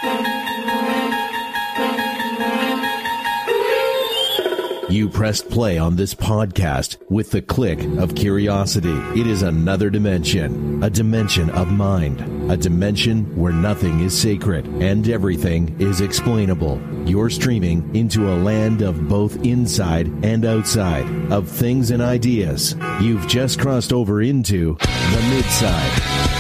You pressed play on this podcast with the click of curiosity. It is another dimension, a dimension of mind, a dimension where nothing is sacred and everything is explainable. You're streaming into a land of both inside and outside, of things and ideas. You've just crossed over into the Midside.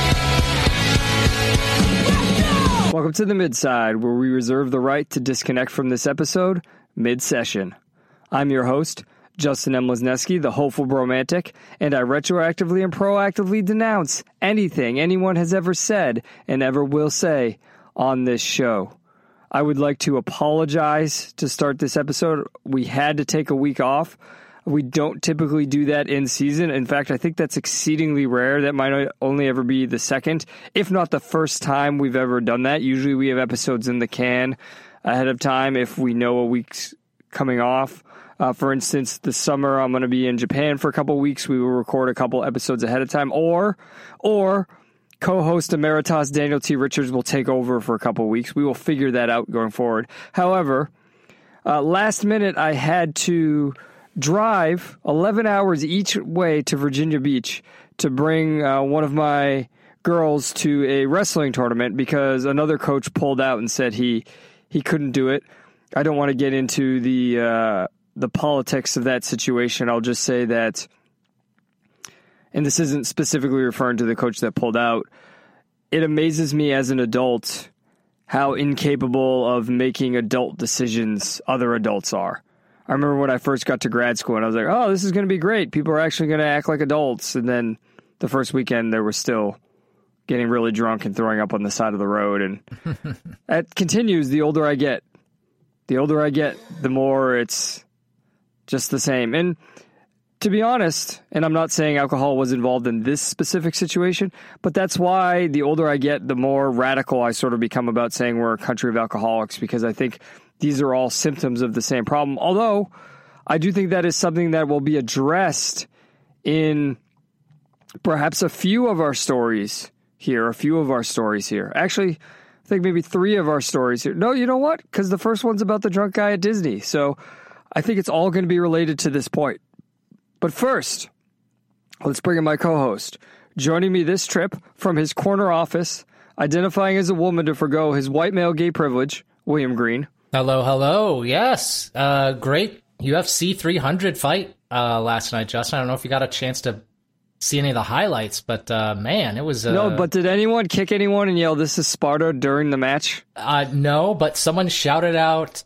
Welcome to the Midside, where we reserve the right to disconnect from this episode mid-session. I'm your host, Justin M. Lesneski, the hopeful bromantic, and I retroactively and proactively denounce anything anyone has ever said and ever will say on this show. I would like to apologize to start this episode. We had to take a week off. We don't typically do that in season. In fact, I think that's exceedingly rare. That might only ever be the second, if not the first time we've ever done that. Usually we have episodes in the can ahead of time if we know a week's coming off. For instance, this summer I'm going to be in Japan for a couple weeks. We will record a couple episodes ahead of time, or co-host Emeritus Daniel T. Richards will take over for a couple weeks. We will figure that out going forward. However, last minute I had to drive 11 hours each way to Virginia Beach to bring one of my girls to a wrestling tournament because another coach pulled out and said he couldn't do it. I don't want to get into the politics of that situation. I'll just say that, and this isn't specifically referring to the coach that pulled out, it amazes me as an adult how incapable of making adult decisions other adults are. I remember when I first got to grad school and I was like, oh, this is going to be great. People are actually going to act like adults. And then the first weekend they were still getting really drunk and throwing up on the side of the road. And that continues the older I get. The older I get, the more it's just the same. And to be honest, and I'm not saying alcohol was involved in this specific situation, but that's why the older I get, the more radical I sort of become about saying we're a country of alcoholics, because I think these are all symptoms of the same problem. Although I do think that is something that will be addressed in perhaps a few of our stories here. Actually, I think maybe 3 of our stories here. No, you know what? Because the first one's about the drunk guy at Disney. So I think it's all going to be related to this point. But first, let's bring in my co-host. Joining me this trip from his corner office, identifying as a woman to forgo his white male gay privilege, William Green. Hello. Yes. Great UFC 300 fight last night, Justin. I don't know if you got a chance to see any of the highlights, but man, it was... No, but did anyone kick anyone and yell, "This is Sparta" during the match? No, but someone shouted out,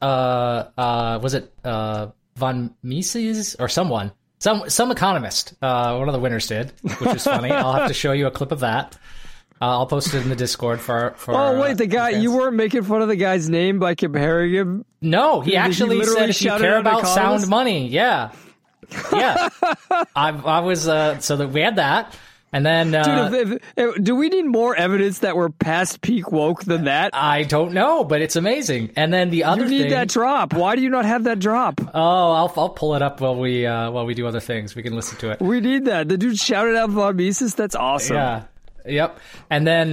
was it Von Mises or someone? Some economist. One of the winners did, which is funny. I'll have to show you a clip of that. I'll post it in the Discord for oh, wait, the guy, you weren't making fun of the guy's name by comparing him? No, he actually said, if you care about sound money, yeah. Yeah, I was so that we had that, and then dude, do we need more evidence that we're past peak woke than that? I don't know, but it's amazing. And then the other thing, that drop. Why do you not have that drop? Oh, I'll pull it up while we do other things. We can listen to it. We need that. The dude shouted out Von Mises. That's awesome. Yeah. Yep. And then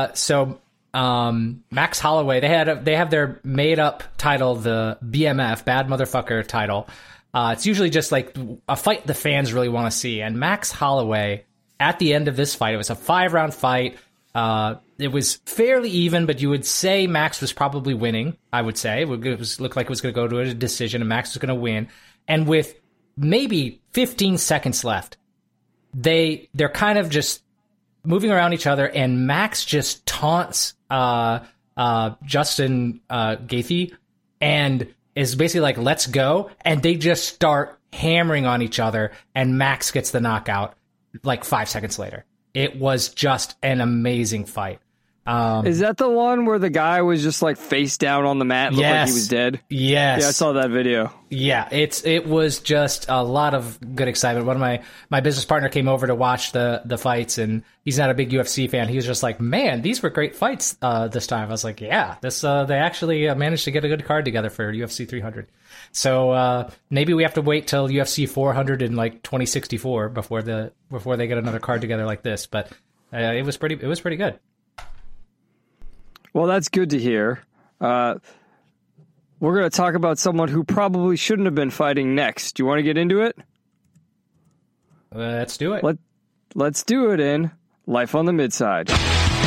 Max Holloway. They have their made up title, the BMF, Bad Motherfucker title. It's usually just like a fight the fans really want to see. And Max Holloway, at the end of this fight, it was a 5-round fight. It was fairly even, but you would say Max was probably winning, I would say. It looked like it was going to go to a decision and Max was going to win. And with maybe 15 seconds left, they're kind of just moving around each other, and Max just taunts Justin Gaethje and is basically like, "Let's go," and they just start hammering on each other, and Max gets the knockout like 5 seconds later. It was just an amazing fight. Is that the one where the guy was just like face down on the mat, looked like he was dead? Yes. Yeah, I saw that video. Yeah, it was just a lot of good excitement. One of my business partner came over to watch the fights, and he's not a big UFC fan. He was just like, "Man, these were great fights this time." I was like, "Yeah, this they actually managed to get a good card together for UFC 300." So maybe we have to wait till UFC 400 in like 2064 before they get another card together like this. But it was pretty good. Well, that's good to hear. We're going to talk about someone who probably shouldn't have been fighting next. Do you want to get into it? Let's do it. Let's do it in Life on the Midside. Taking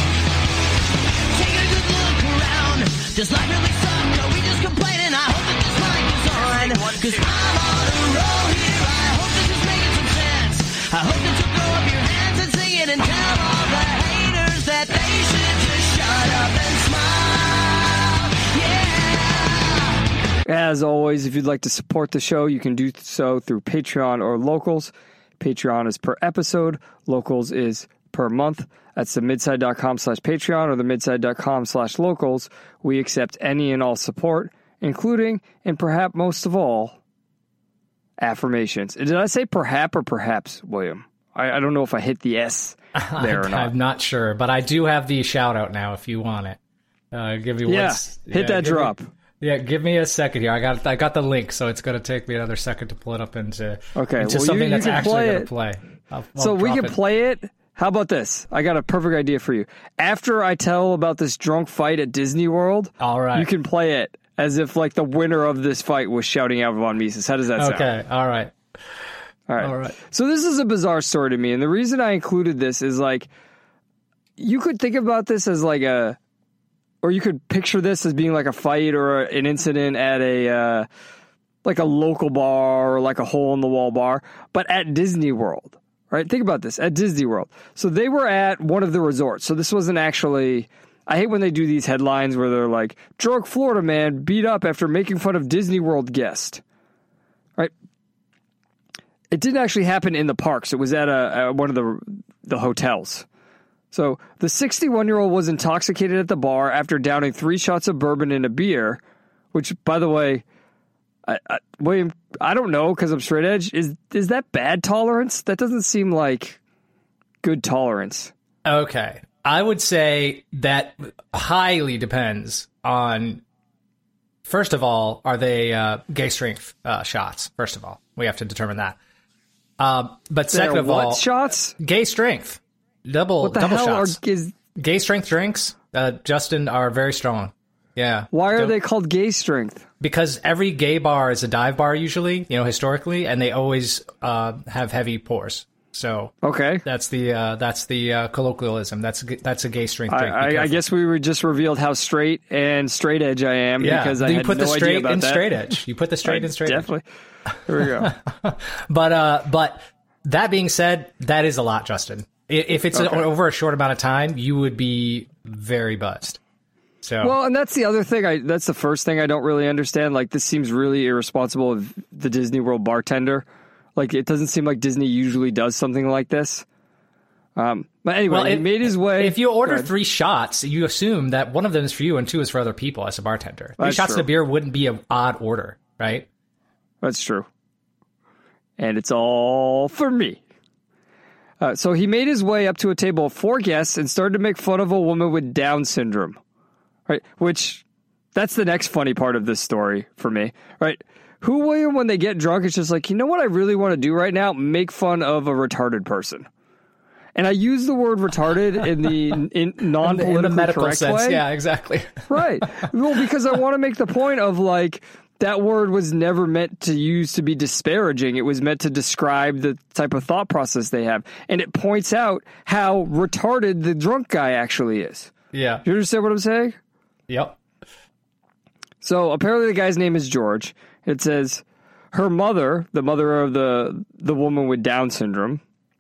a good look around. Does life really suck? Are we just complaining? I hope that this mic is on. Cause I'm on a roll here. I hope this is making some sense. I hope that you'll throw up your hands and sing it and tell all the haters that they should just shut up and smile. Yeah. As always, if you'd like to support the show, you can do so through Patreon or Locals. Patreon is per episode. Locals is per month. That's themidside.com/Patreon or themidside.com/locals. We accept any and all support, including, and perhaps most of all, affirmations. Did I say perhaps or perhaps, William? I don't know if I hit the S there or not. I'm not sure, but I do have the shout out now if you want it. Give me hit that drop. Give me a second here. I got the link, so it's going to take me another second to pull it up into something that's actually going to play. So we can play it. How about this? I got a perfect idea for you. After I tell about this drunk fight at Disney World, all right, you can play it as if like the winner of this fight was shouting out Von Mises. How does that sound? Okay, all right. So this is a bizarre story to me, and the reason I included this is like you could think about this as like or you could picture this as being like a fight or an incident at a like a local bar or like a hole-in-the-wall bar, but at Disney World, right? Think about this, at Disney World. So they were at one of the resorts. So this wasn't actually... I hate when they do these headlines where they're like, drunk Florida man beat up after making fun of Disney World guest, right? It didn't actually happen in the parks. It was at one of the hotels. So the 61-year-old was intoxicated at the bar after downing 3 shots of bourbon in a beer, which, by the way, William, I don't know because I'm straight edge. Is that bad tolerance? That doesn't seem like good tolerance. Okay. I would say that highly depends on, first of all, are they gay strength shots? First of all, we have to determine that. But second of all, shots? Gay strength. Double shots. Gay strength drinks, Justin, are very strong. Yeah. Why are they called gay strength? Because every gay bar is a dive bar usually, historically, and they always have heavy pours. So okay, that's the colloquialism. That's a gay strength drink. I guess we just revealed how straight and straight edge I am because I had no idea about that. Straight edge. You put the straight in straight definitely. edge. Here we go. But that being said, that is a lot, Justin. If it's over a short amount of time, you would be very buzzed. So well, and that's the other thing. That's the first thing I don't really understand. Like, this seems really irresponsible of the Disney World bartender. Like, it doesn't seem like Disney usually does something like this. But anyway, he made his way. If you order 3 shots, you assume that one of them is for you and 2 is for other people as a bartender. 3 shots of beer wouldn't be an odd order, right? That's true. And it's all for me. So he made his way up to a table of 4 guests and started to make fun of a woman with Down syndrome, right? Which, that's the next funny part of this story for me, right? Who, William, when they get drunk, it's just like, you know what I really want to do right now? Make fun of a retarded person. And I use the word retarded in the non-politically correct sense. way. Yeah, exactly. Right. Well, because I want to make the point of like, that word was never meant to use to be disparaging. It was meant to describe the type of thought process they have. And it points out how retarded the drunk guy actually is. Yeah. You understand what I'm saying? Yep. So apparently the guy's name is George. It says her mother, the mother of the woman with Down syndrome,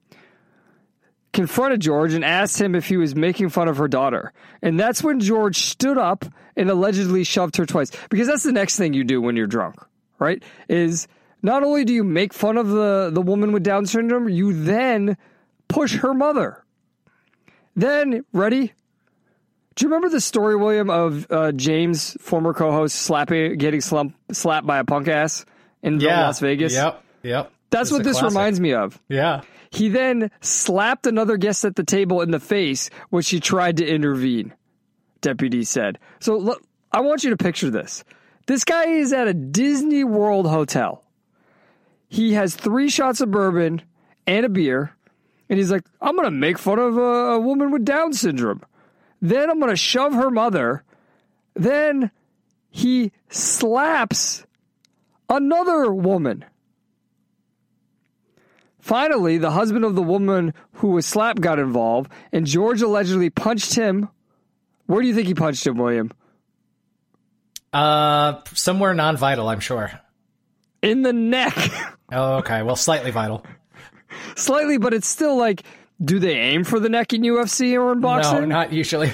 confronted George and asked him if he was making fun of her daughter. And that's when George stood up and allegedly shoved her twice. Because that's the next thing you do when you're drunk, right? Is not only do you make fun of the woman with Down syndrome, you then push her mother. Then, ready? Do you remember the story, William, of James, former co-host, getting slapped by a punk ass in Las Vegas? Yep. That's what this reminds me of. Yeah. He then slapped another guest at the table in the face when she tried to intervene, deputies said. So look, I want you to picture this. This guy is at a Disney World hotel. He has 3 shots of bourbon and a beer, and he's like, I'm going to make fun of a woman with Down syndrome. Then I'm going to shove her mother. Then he slaps another woman. Finally, the husband of the woman who was slapped got involved, and George allegedly punched him. Where do you think he punched him, William? Somewhere non-vital, I'm sure. In the neck. Oh, okay. Well, slightly vital. Slightly, but it's still like, do they aim for the neck in UFC or in boxing? No, not usually.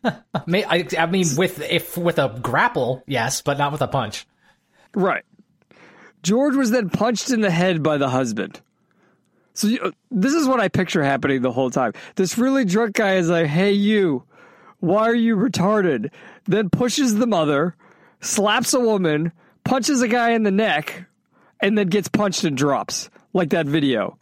I mean, with a grapple, yes, but not with a punch. Right. George was then punched in the head by the husband. So this is what I picture happening the whole time. This really drunk guy is like, hey, you, why are you retarded? Then pushes the mother, slaps a woman, punches a guy in the neck, and then gets punched and drops, like that video.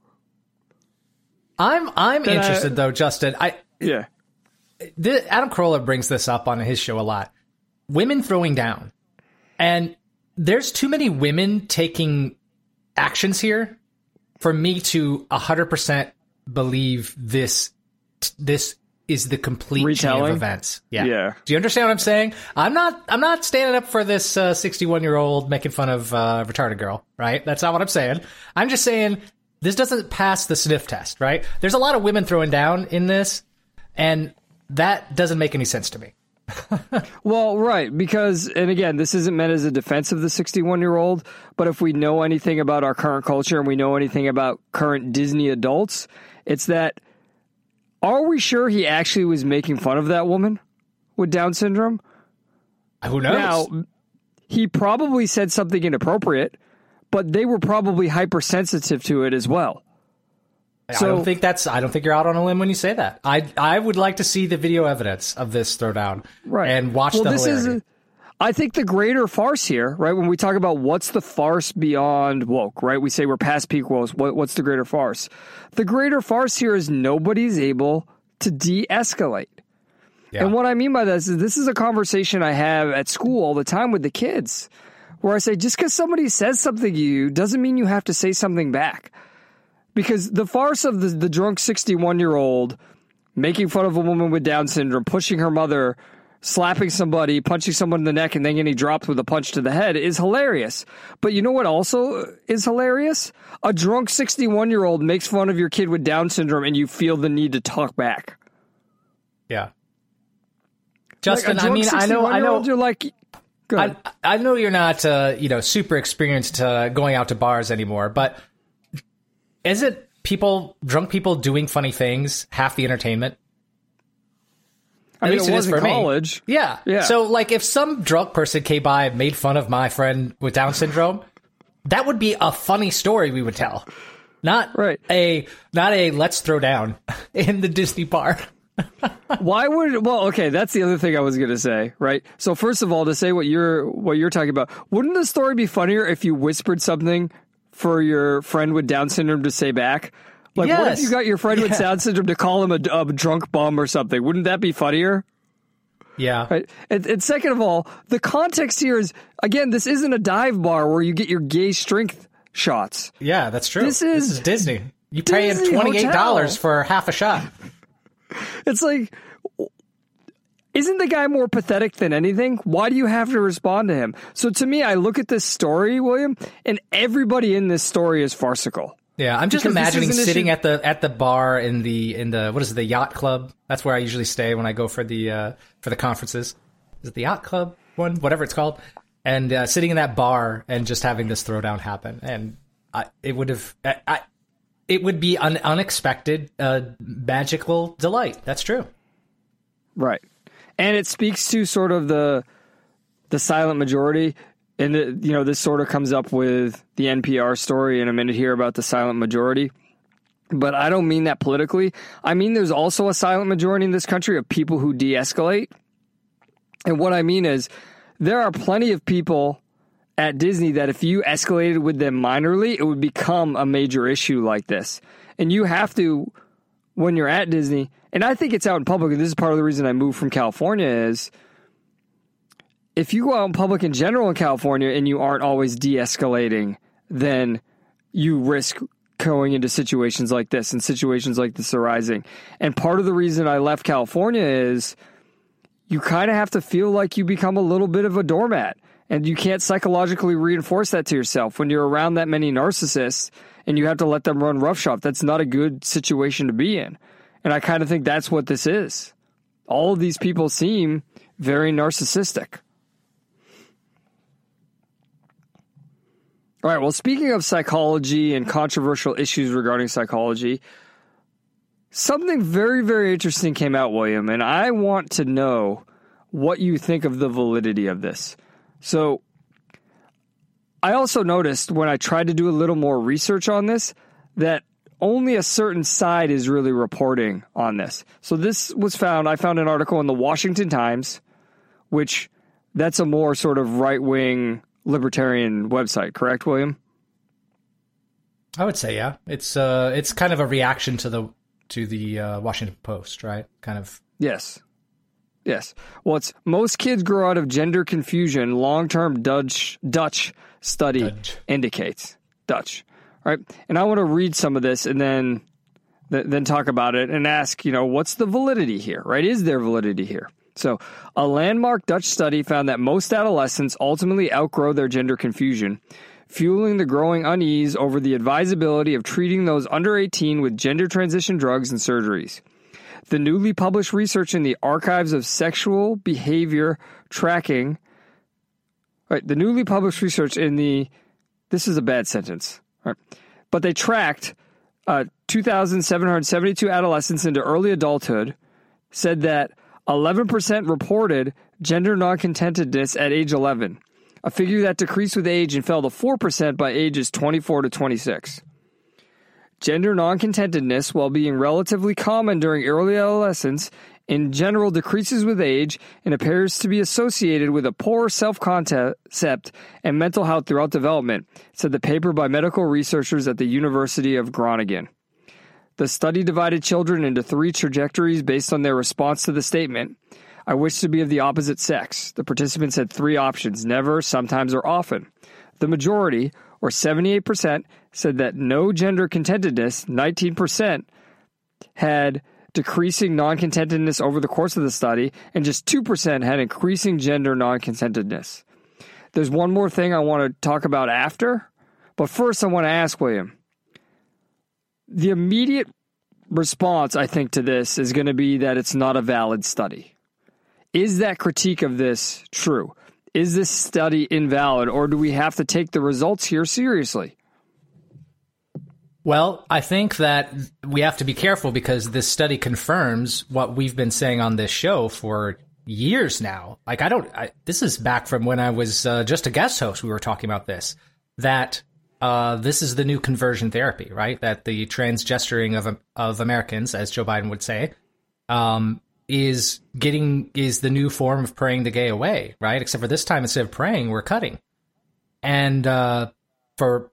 I'm interested, though, Justin. Yeah. Adam Carolla brings this up on his show a lot. Women throwing down. And there's too many women taking actions here for me to 100% believe this is the complete retelling chain of events. Yeah. Do you understand what I'm saying? I'm not standing up for this 61-year-old making fun of retarded girl, right? That's not what I'm saying. I'm just saying this doesn't pass the sniff test, right? There's a lot of women throwing down in this, and that doesn't make any sense to me. Well, right, because, and again, this isn't meant as a defense of the 61-year-old, but if we know anything about our current culture and we know anything about current Disney adults, it's that, are we sure he actually was making fun of that woman with Down syndrome? Who knows? Now, he probably said something inappropriate, but they were probably hypersensitive to it as well. I don't think you're out on a limb when you say that. I would like to see the video evidence of this throwdown, right, and watch the hilarity. I think the greater farce here, right, when we talk about what's the farce beyond woke, right, we say we're past peak woke, what's the greater farce? The greater farce here is nobody's able to de-escalate. Yeah. And what I mean by this is a conversation I have at school all the time with the kids, where I say, just because somebody says something to you doesn't mean you have to say something back. Because the farce of the drunk 61-year-old making fun of a woman with Down syndrome, pushing her mother, slapping somebody, punching someone in the neck, and then getting dropped with a punch to the head is hilarious. But you know what also is hilarious? A drunk 61-year-old makes fun of your kid with Down syndrome and you feel the need to talk back. Yeah. Justin, I mean, I know you're like, I know you're not, super experienced going out to bars anymore, but is it drunk people doing funny things half the entertainment? I mean, it was in college. Yeah. So, like, if some drunk person came by and made fun of my friend with Down syndrome, that would be a funny story we would tell. Not a let's throw down in the Disney park. Okay, that's the other thing I was going to say, right? So, first of all, to say what you're talking about, wouldn't the story be funnier if you whispered something for your friend with Down syndrome to say back? Like, yes. What if you got your friend with Down syndrome to call him a drunk bum or something? Wouldn't that be funnier? Yeah. Right. And second of all, the context here is, again, this isn't a dive bar where you get your gay strength shots. Yeah, that's true. This is Disney. You pay him $28 for half a shot. It's like, isn't the guy more pathetic than anything? Why do you have to respond to him? So to me, I look at this story, William, and everybody in this story is farcical. Yeah, I'm just imagining sitting at the bar in the what is it, the yacht club? That's where I usually stay when I go for the conferences. Is it the yacht club one? Whatever it's called. And sitting in that bar and just having this throwdown happen, and it would be an unexpected, magical delight. That's true. Right. And it speaks to sort of the silent majority. And, this sort of comes up with the NPR story in a minute here about the silent majority. But I don't mean that politically. I mean there's also a silent majority in this country of people who de-escalate. And what I mean is there are plenty of people at Disney that if you escalated with them minorly, it would become a major issue like this. And you have to, when you're at Disney, and I think it's out in public, and this is part of the reason I moved from California, is if you go out in public in general in California and you aren't always de-escalating, then you risk going into situations like this and situations like this arising. And part of the reason I left California is you kind of have to feel like you become a little bit of a doormat. And you can't psychologically reinforce that to yourself when you're around that many narcissists and you have to let them run roughshod. That's not a good situation to be in. And I kind of think that's what this is. All of these people seem very narcissistic. All right, well, speaking of psychology and controversial issues regarding psychology, something very, very interesting came out, William, and I want to know what you think of the validity of this. So I also noticed when I tried to do a little more research on this that only a certain side is really reporting on this. So this was I found an article in the Washington Times, which that's a more sort of right-wing libertarian website, correct, William? I would say, yeah. It's kind of a reaction to the Washington Post, right? Kind of. Yes. Well, it's most kids grow out of gender confusion. Long-term Dutch study indicates. Dutch. All right. And I want to read some of this and then talk about it and ask, what's the validity here, right? Is there validity here? So a landmark Dutch study found that most adolescents ultimately outgrow their gender confusion, fueling the growing unease over the advisability of treating those under 18 with gender transition drugs and surgeries. The newly published research in the Archives of Sexual Behavior Tracking, the newly published research in the, this is a bad sentence, right? But they tracked 2,772 adolescents into early adulthood, said that 11% reported gender non-contentedness at age 11, a figure that decreased with age and fell to 4% by ages 24 to 26. Gender non-contentedness, while being relatively common during early adolescence, in general decreases with age and appears to be associated with a poor self-concept and mental health throughout development, said the paper by medical researchers at the University of Groningen. The study divided children into 3 trajectories based on their response to the statement, "I wish to be of the opposite sex." The participants had 3 options: never, sometimes, or often. The majority, or 78%, said that no gender contentedness. 19% had decreasing non-contentedness over the course of the study, and just 2% had increasing gender non-contentedness. There's one more thing I want to talk about after, but first I want to ask William. The immediate response, I think, to this is going to be that it's not a valid study. Is that critique of this true? Is this study invalid, or do we have to take the results here seriously? Well, I think that we have to be careful because this study confirms what we've been saying on this show for years now. Like, this is back from when I was just a guest host. We were talking about this, that this is the new conversion therapy, right? That the transgesturing of Americans, as Joe Biden would say, is the new form of praying the gay away, right? Except for this time, instead of praying, we're cutting. And for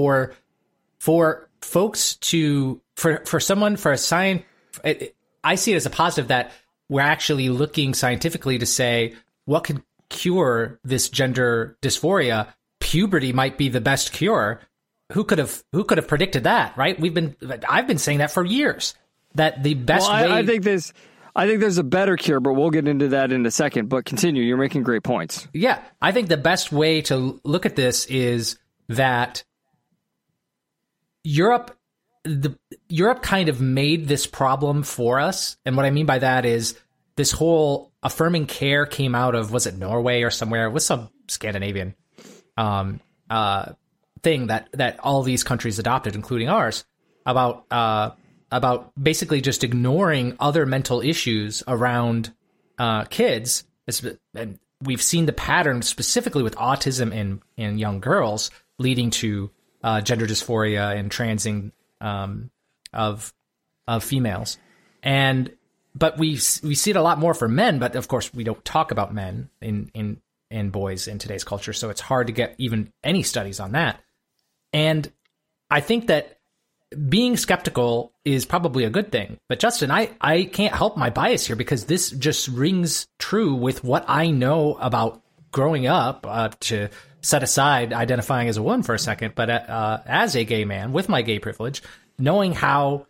folks for a science, I see it as a positive that we're actually looking scientifically to say what could cure this gender dysphoria. Puberty might be the best cure. Who could have predicted that, right? I've been saying that for years. That the best way. I think there's a better cure, but we'll get into that in a second. But continue. You're making great points. Yeah, I think the best way to look at this is that Europe kind of made this problem for us. And what I mean by that is this whole affirming care came out of, was it Norway or somewhere? It was some Scandinavian thing that all these countries adopted, including ours, about basically just ignoring other mental issues around kids. And we've seen the pattern specifically with autism in young girls leading to gender dysphoria and transing of females. But we see it a lot more for men, but of course we don't talk about men in boys in today's culture, so it's hard to get even any studies on that. And I think that being skeptical is probably a good thing. But Justin, I can't help my bias here because this just rings true with what I know about growing up, to set aside identifying as a woman for a second, but as a gay man with my gay privilege, knowing how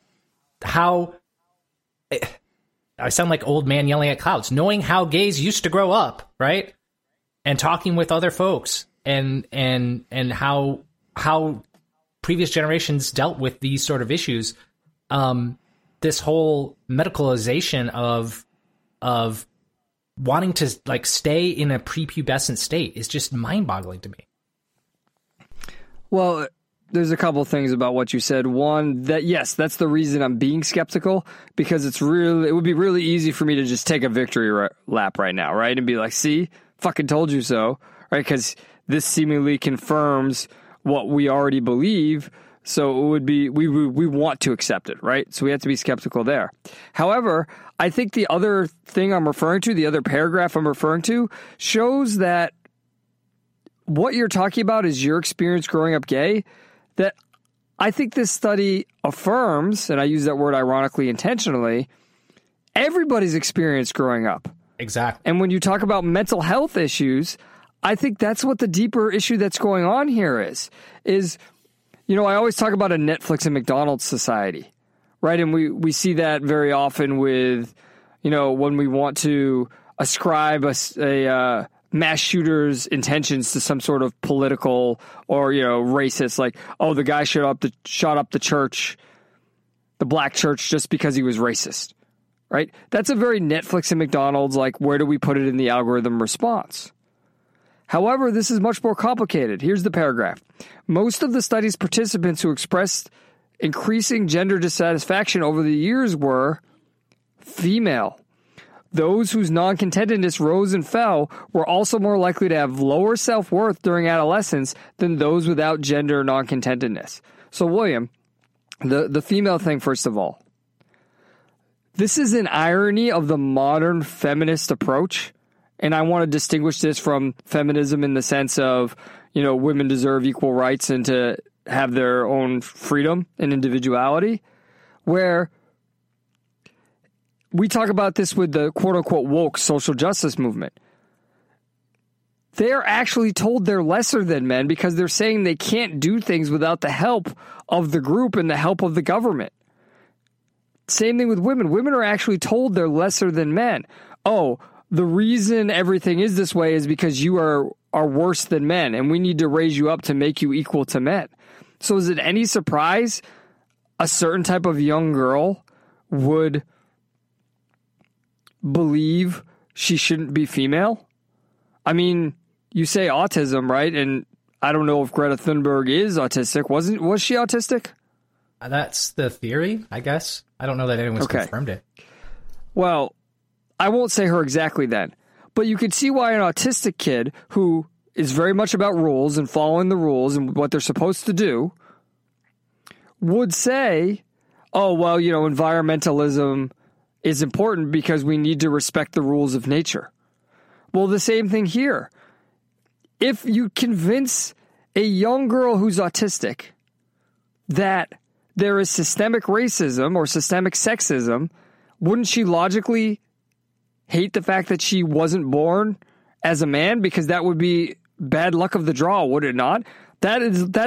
I sound like old man yelling at clouds, knowing how gays used to grow up, right? and talking with other folks and how previous generations dealt with these sort of issues, this whole medicalization of wanting to like stay in a prepubescent state is just mind-boggling to me. Well, there's a couple things about what you said. One, that yes, that's the reason I'm being skeptical, because it would be really easy for me to just take a victory lap right now, right? And be like, see, fucking told you so, right? Because this seemingly confirms what we already believe. So it would be, we want to accept it, right? So we have to be skeptical there. However, I think the other thing I'm referring to, the other paragraph I'm referring to, shows that what you're talking about is your experience growing up gay, that I think this study affirms, and I use that word ironically intentionally, everybody's experience growing up. Exactly. And when you talk about mental health issues, I think that's what the deeper issue that's going on here is, you know, I always talk about a Netflix and McDonald's society, right? And we see that very often with, you know, when we want to ascribe a mass shooter's intentions to some sort of political or, you know, racist, like, oh, the guy shot up the church, the black church, just because he was racist, right? That's a very Netflix and McDonald's, like, where do we put it in the algorithm response? However, this is much more complicated. Here's the paragraph. Most of the study's participants who expressed increasing gender dissatisfaction over the years were female. Those whose non-contentedness rose and fell were also more likely to have lower self-worth during adolescence than those without gender non-contentedness. So, William, the female thing, first of all. This is an irony of the modern feminist approach. And I want to distinguish this from feminism in the sense of, you know, women deserve equal rights and to have their own freedom and individuality, where we talk about this with the quote-unquote woke social justice movement. They're actually told they're lesser than men because they're saying they can't do things without the help of the group and the help of the government. Same thing with women. Women are actually told they're lesser than men. Oh, the reason everything is this way is because you are worse than men, and we need to raise you up to make you equal to men. So is it any surprise a certain type of young girl would believe she shouldn't be female? I mean, you say autism, right? And I don't know if Greta Thunberg is autistic. Was she autistic? That's the theory, I guess. I don't know that anyone's confirmed it. Well, I won't say her exactly then, but you can see why an autistic kid who is very much about rules and following the rules and what they're supposed to do would say, oh, well, you know, environmentalism is important because we need to respect the rules of nature. Well, the same thing here. If you convince a young girl who's autistic that there is systemic racism or systemic sexism, wouldn't she logically hate the fact that she wasn't born as a man, because that would be bad luck of the draw, would it not? That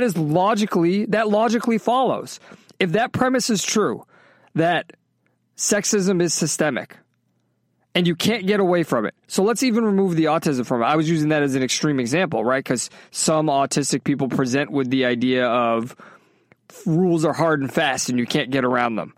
logically follows. If that premise is true, that sexism is systemic and you can't get away from it. So let's even remove the autism from it. I was using that as an extreme example, right? Because some autistic people present with the idea of rules are hard and fast and you can't get around them.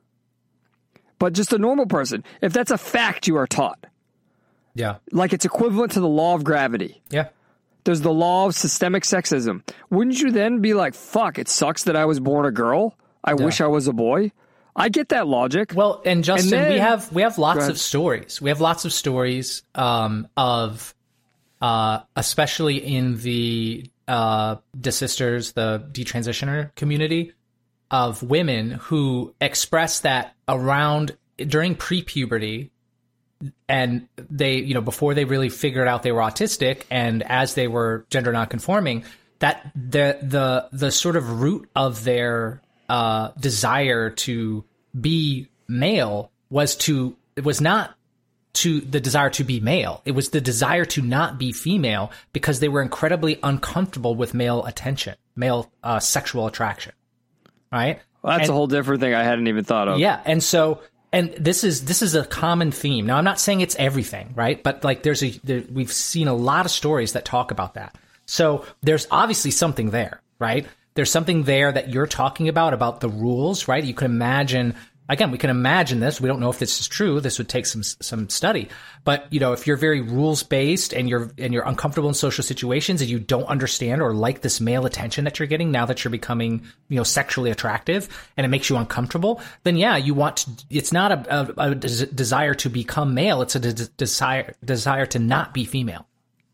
But just a normal person, if that's a fact you are taught, yeah, like it's equivalent to the law of gravity. Yeah. There's the law of systemic sexism. Wouldn't you then be like, fuck, it sucks that I was born a girl. I wish I was a boy. I get that logic. Well, and Justin, and then, we have lots of stories. We have lots of stories of especially in the desisters, the detransitioner community, of women who express that during pre-puberty, and they, you know, before they really figured out they were autistic, and as they were gender nonconforming, that the sort of root of their desire to be male was not to the desire to be male. It was the desire to not be female because they were incredibly uncomfortable with male attention, male sexual attraction. Right? Well, that's a whole different thing I hadn't even thought of. Yeah. And so And this is a common theme. Now, I'm not saying it's everything, right? But like we've seen a lot of stories that talk about that. So there's obviously something there, right? There's something there that you're talking about the rules, right? You can imagine, again, we can imagine this. We don't know if this is true. This would take some study. But, if you're very rules based and you're uncomfortable in social situations and you don't understand or like this male attention that you're getting now that you're becoming, sexually attractive, and it makes you uncomfortable, then yeah, it's not a desire to become male. It's a desire to not be female.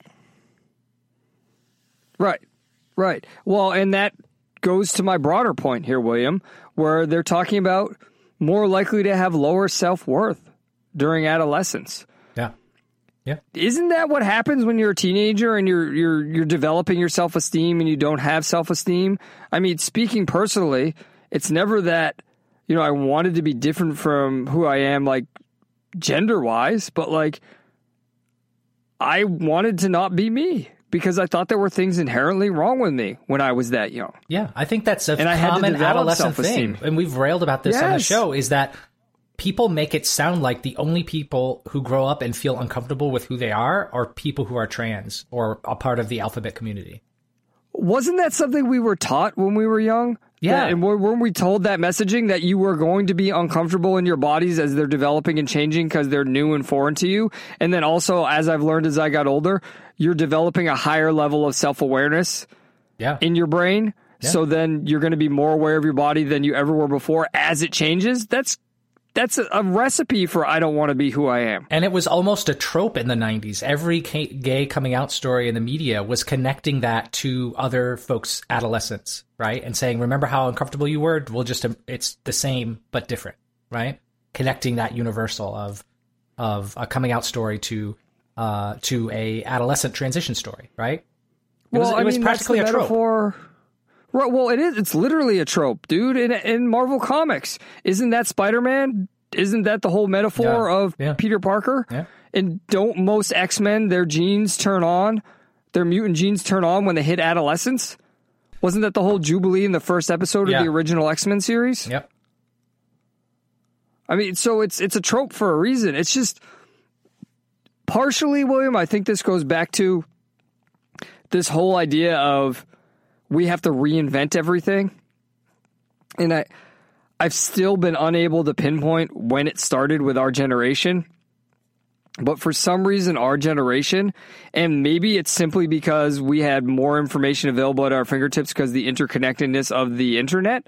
Right. Well, and that goes to my broader point here, William, where they're talking about more likely to have lower self-worth during adolescence. Yeah. Isn't that what happens when you're a teenager and you're developing your self-esteem and you don't have self-esteem? I mean, speaking personally, it's never that, I wanted to be different from who I am, like, gender-wise, but, like, I wanted to not be me because I thought there were things inherently wrong with me when I was that young. Yeah, I think that's a common adolescent thing. And we've railed about this on the show, is that people make it sound like the only people who grow up and feel uncomfortable with who they are people who are trans or a part of the alphabet community. Wasn't that something we were taught when we were young? Yeah. And weren't we told that messaging that you were going to be uncomfortable in your bodies as they're developing and changing because they're new and foreign to you? And then also, as I've learned as I got older, you're developing a higher level of self-awareness in your brain. Yeah. So then you're going to be more aware of your body than you ever were before as it changes. That's a recipe for I don't want to be who I am. And it was almost a trope in the 90s. Every gay coming out story in the media was connecting that to other folks' adolescence, right? And saying, remember how uncomfortable you were? Well, it's the same, but different, right? Connecting that universal of a coming out story to a adolescent transition story, right? It was practically a trope. Right, well, it is. It's literally a trope, dude. In Marvel Comics, isn't that Spider-Man? Isn't that the whole metaphor of Peter Parker? Yeah. And don't most X-Men, their mutant genes turn on when they hit adolescence? Wasn't that the whole Jubilee in the first episode of the original X-Men series? Yep. I mean, so it's a trope for a reason. It's just partially, William, I think this goes back to this whole idea of we have to reinvent everything. And I've still been unable to pinpoint when it started with our generation. But for some reason, our generation, and maybe it's simply because we had more information available at our fingertips because the interconnectedness of the internet,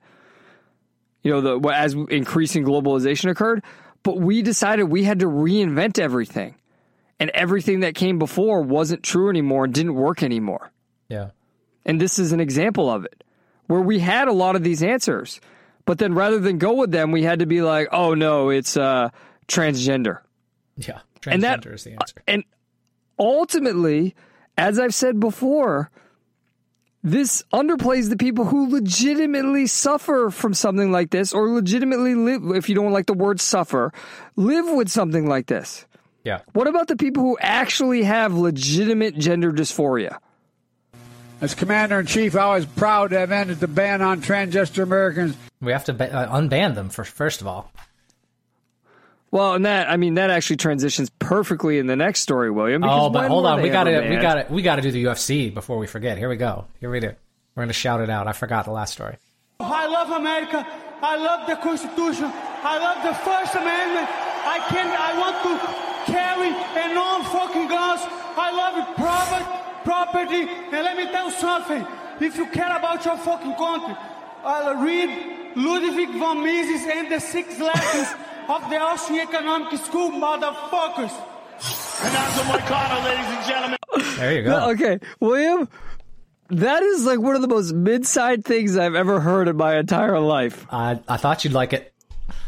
as increasing globalization occurred, but we decided we had to reinvent everything. And everything that came before wasn't true anymore and didn't work anymore. Yeah. And this is an example of it, where we had a lot of these answers, but then rather than go with them, we had to be like, oh no, it's transgender. Yeah, transgender is the answer. And ultimately, as I've said before, this underplays the people who legitimately suffer from something like this, or legitimately live, if you don't like the word suffer, live with something like this. Yeah. What about the people who actually have legitimate gender dysphoria? As Commander-in-Chief, I was proud to have ended the ban on transgender Americans. We have to unban them first of all. Well, and that actually transitions perfectly in the next story, William. Oh, but hold on, we got to do the UFC before we forget. Here we go. We're going to shout it out. I forgot the last story. I love America. I love the Constitution. I love the First Amendment. I want to carry a non-fucking guns. I love it, property. And let me tell you something. If you care about your fucking country, I'll read Ludwig von Mises and the 6 lessons of the Austrian Economic School, motherfuckers. And that's my Moicano, ladies and gentlemen. There you go. Okay, William, that is like one of the most mid-side things I've ever heard in my entire life. I thought you'd like it.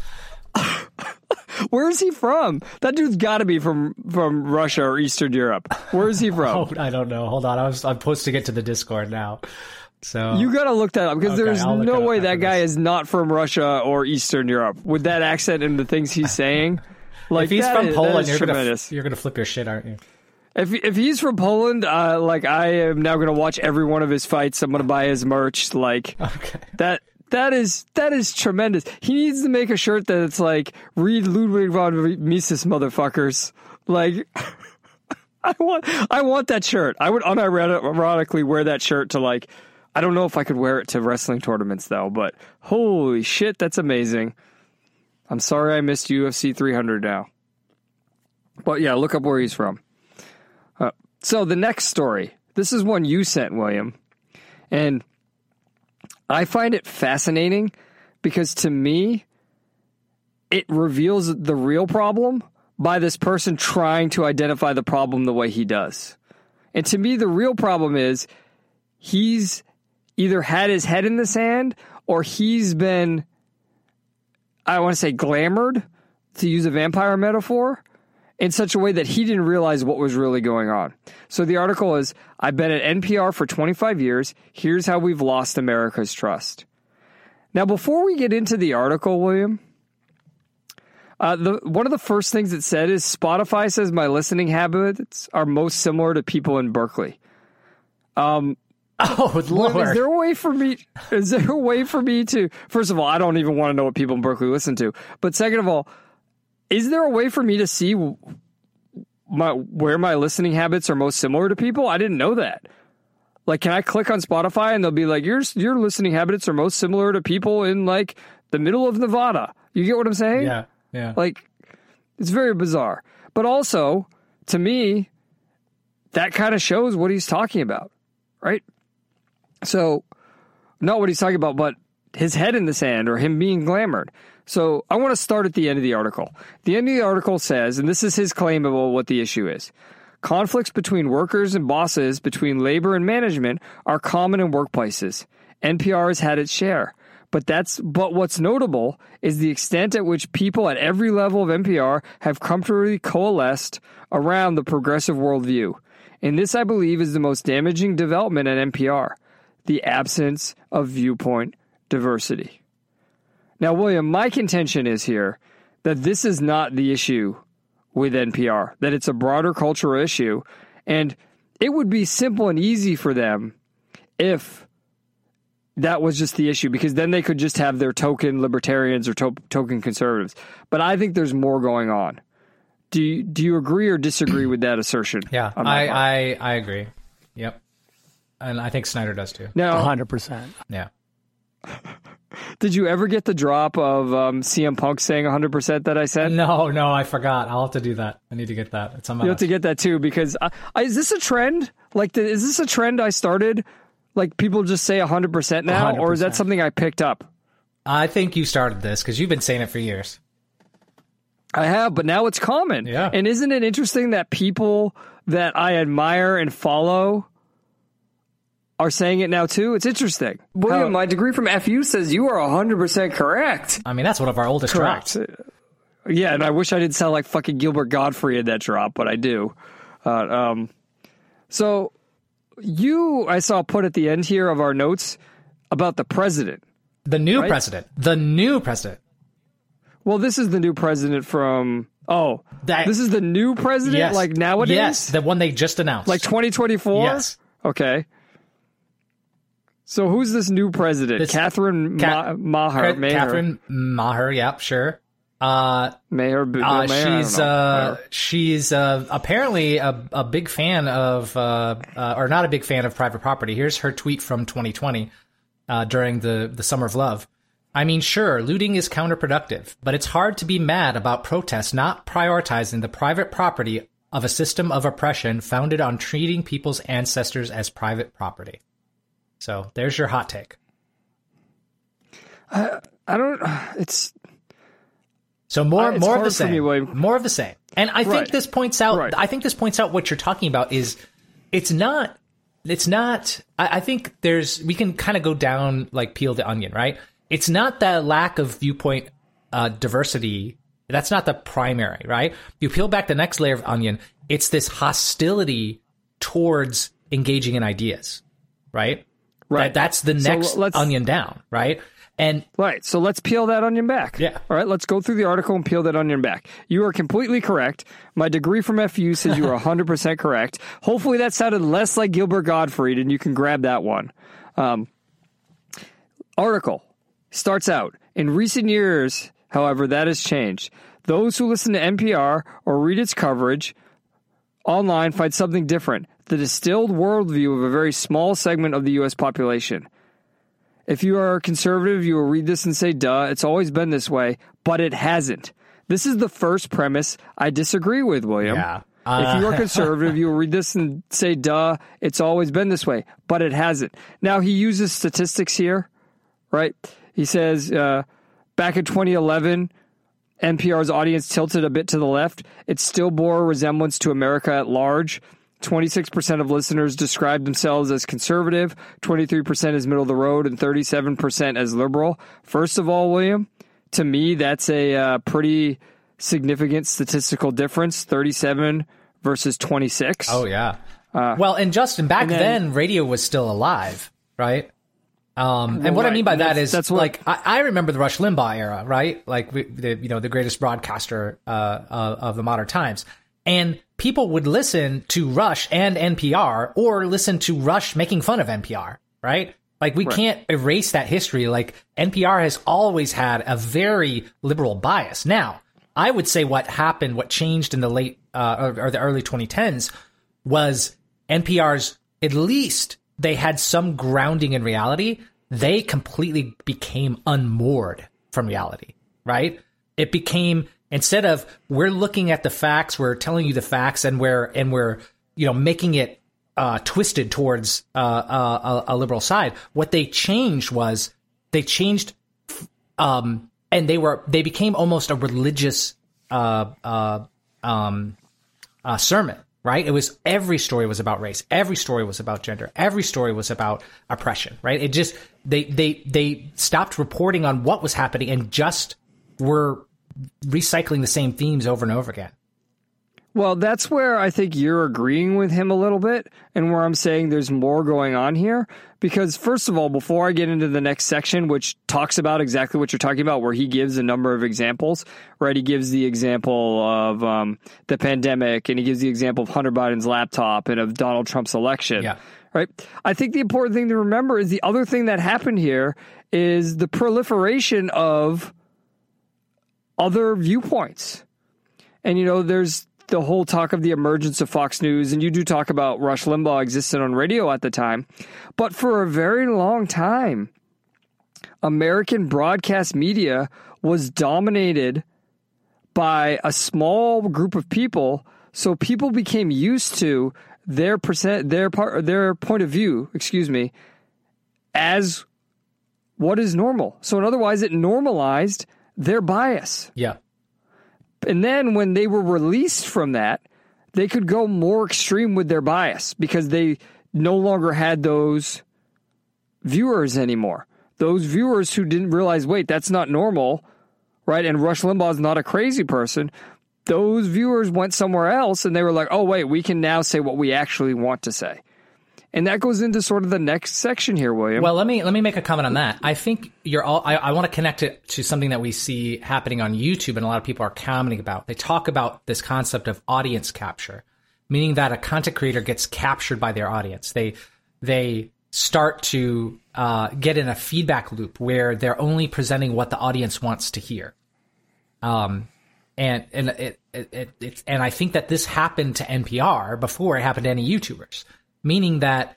Where is he from? That dude's got to be from Russia or Eastern Europe. Where is he from? Oh, I don't know. Hold on. I'm posting it to the Discord now. So you got to look that up because there's no way that guy is not from Russia or Eastern Europe with that accent and the things he's saying. Like, if he's from Poland, you're gonna flip your shit, aren't you? If he's from Poland, I am now gonna watch every one of his fights. I'm gonna buy his merch. Like that That is tremendous. He needs to make a shirt that it's like, read Ludwig von Mises, motherfuckers. Like, I want that shirt. I would unironically wear that shirt to, like, I don't know if I could wear it to wrestling tournaments though, but holy shit, that's amazing. I'm sorry I missed UFC 300 now. But yeah, look up where he's from. So the next story, this is one you sent, William. And I find it fascinating because to me, it reveals the real problem by this person trying to identify the problem the way he does. And to me, the real problem is he's either had his head in the sand or he's been, I want to say, glamored, to use a vampire metaphor, in such a way that he didn't realize what was really going on. So the article is, I've been at NPR for 25 years. Here's how we've lost America's trust. Now, before we get into the article, William, one of the first things it said is Spotify says my listening habits are most similar to people in Berkeley. Oh, Lord. Is there a way for me to, first of all, I don't even want to know what people in Berkeley listen to. But second of all, is there a way for me to see where my listening habits are most similar to people? I didn't know that. Like, can I click on Spotify and they'll be like, your listening habits are most similar to people in, like, the middle of Nevada. You get what I'm saying? Yeah, yeah. Like, it's very bizarre. But also, to me, that kind of shows what he's talking about, right? So, not what he's talking about, but his head in the sand or him being glamored. So I want to start at the end of the article. The end of the article says, and this is his claim about what the issue is, conflicts between workers and bosses, between labor and management, are common in workplaces. NPR has had its share. But what's notable is the extent at which people at every level of NPR have comfortably coalesced around the progressive worldview. And this, I believe, is the most damaging development at NPR, the absence of viewpoint diversity. Now, William, my contention is here that this is not the issue with NPR, that it's a broader cultural issue, and it would be simple and easy for them if that was just the issue, because then they could just have their token libertarians or token conservatives. But I think there's more going on. Do you agree or disagree with that assertion? Yeah, I agree. Yep. And I think Snyder does too. Now, 100%. Yeah. Did you ever get the drop of CM Punk saying 100% that I said? No, I forgot. I'll have to do that. I need to get that. It's on my You have to get that too, because is this a trend? Like, is this a trend I started? Like, people just say 100% now? 100%. Or is that something I picked up? I think you started this because you've been saying it for years. I have, but now it's common. Yeah. And isn't it interesting that people that I admire and follow are saying it now too? It's interesting. William, my degree from FU says you are 100% correct. I mean, that's one of our oldest drops. Yeah, and I wish I didn't sound like fucking Gilbert Godfrey in that drop, but I do. So I saw put at the end here of our notes about the president. The new right? president. The new president. Well, this is the new president from... this is the new president? Yes. Like nowadays? Yes, the one they just announced. Like 2024? Yes. Okay. So who's this new president? Catherine Maher. Catherine Maher, yep, sure. She's apparently a big fan of, or not a big fan of private property. Here's her tweet from 2020 during the Summer of Love. I mean, sure, looting is counterproductive, but it's hard to be mad about protests not prioritizing the private property of a system of oppression founded on treating people's ancestors as private property. So there's your hot take. So more of the same. More of the same. And I think this points out. Right. I think this points out what you're talking about is it's not. I think we can kind of go down, like, peel the onion, right? It's not the lack of viewpoint diversity. That's not the primary, right? You peel back the next layer of onion. It's this hostility towards engaging in ideas, right? Right. That's the next onion down, right? And right. So let's peel that onion back. Yeah. All right. Let's go through the article and peel that onion back. You are completely correct. My degree from FU says you are 100% correct. Hopefully that sounded less like Gilbert Gottfried, and you can grab that one. Article. starts out, in recent years, however, that has changed. Those who listen to NPR or read its coverage online find something different, the distilled worldview of a very small segment of the U.S. population. If you are a conservative, you will read this and say, duh, it's always been this way, but it hasn't. This is the first premise I disagree with, William. Yeah. If you are conservative, you will read this and say, duh, it's always been this way, but it hasn't. Now, he uses statistics here, right? He says, back in 2011, NPR's audience tilted a bit to the left. It still bore a resemblance to America at large. 26% of listeners described themselves as conservative, 23% as middle of the road, and 37% as liberal. First of all, William, to me, that's a pretty significant statistical difference, 37 versus 26. Oh, yeah. Well, and Justin, back then, radio was still alive, right? And what I mean by that is, that's like, I remember the Rush Limbaugh era, right? Like, the greatest broadcaster of the modern times. And people would listen to Rush and NPR, or listen to Rush making fun of NPR, right? Like, we can't erase that history. Like, NPR has always had a very liberal bias. Now, I would say what changed in the late or the early 2010s was NPR's, at least they had some grounding in reality. They completely became unmoored from reality, right? It became, instead of we're looking at the facts, we're telling you the facts, and we're making it twisted towards a liberal side. What they changed was and they became almost a religious sermon, right? It was, every story was about race, every story was about gender, every story was about oppression, right? It just, they stopped reporting on what was happening and just were recycling the same themes over and over again. Well, that's where I think you're agreeing with him a little bit, and where I'm saying there's more going on here. Because first of all, before I get into the next section, which talks about exactly what you're talking about, where he gives a number of examples, right? He gives the example of the pandemic, and he gives the example of Hunter Biden's laptop and of Donald Trump's election. Yeah. Right? I think the important thing to remember is the other thing that happened here is the proliferation of other viewpoints. And, there's the whole talk of the emergence of Fox News, and you do talk about Rush Limbaugh existed on radio at the time. But for a very long time, American broadcast media was dominated by a small group of people, so people became used to their point of view, as what is normal. So in other words, it normalized their bias. Yeah. And then when they were released from that, they could go more extreme with their bias because they no longer had those viewers anymore. Those viewers who didn't realize, wait, that's not normal, right? And Rush Limbaugh is not a crazy person. Those viewers went somewhere else and they were like, oh, wait, we can now say what we actually want to say. And that goes into sort of the next section here, William. Well, let me make a comment on that. I think I want to connect it to something that we see happening on YouTube, and a lot of people are commenting about. They talk about this concept of audience capture, meaning that a content creator gets captured by their audience. They start to get in a feedback loop where they're only presenting what the audience wants to hear. And I think that this happened to NPR before it happened to any YouTubers. Meaning that,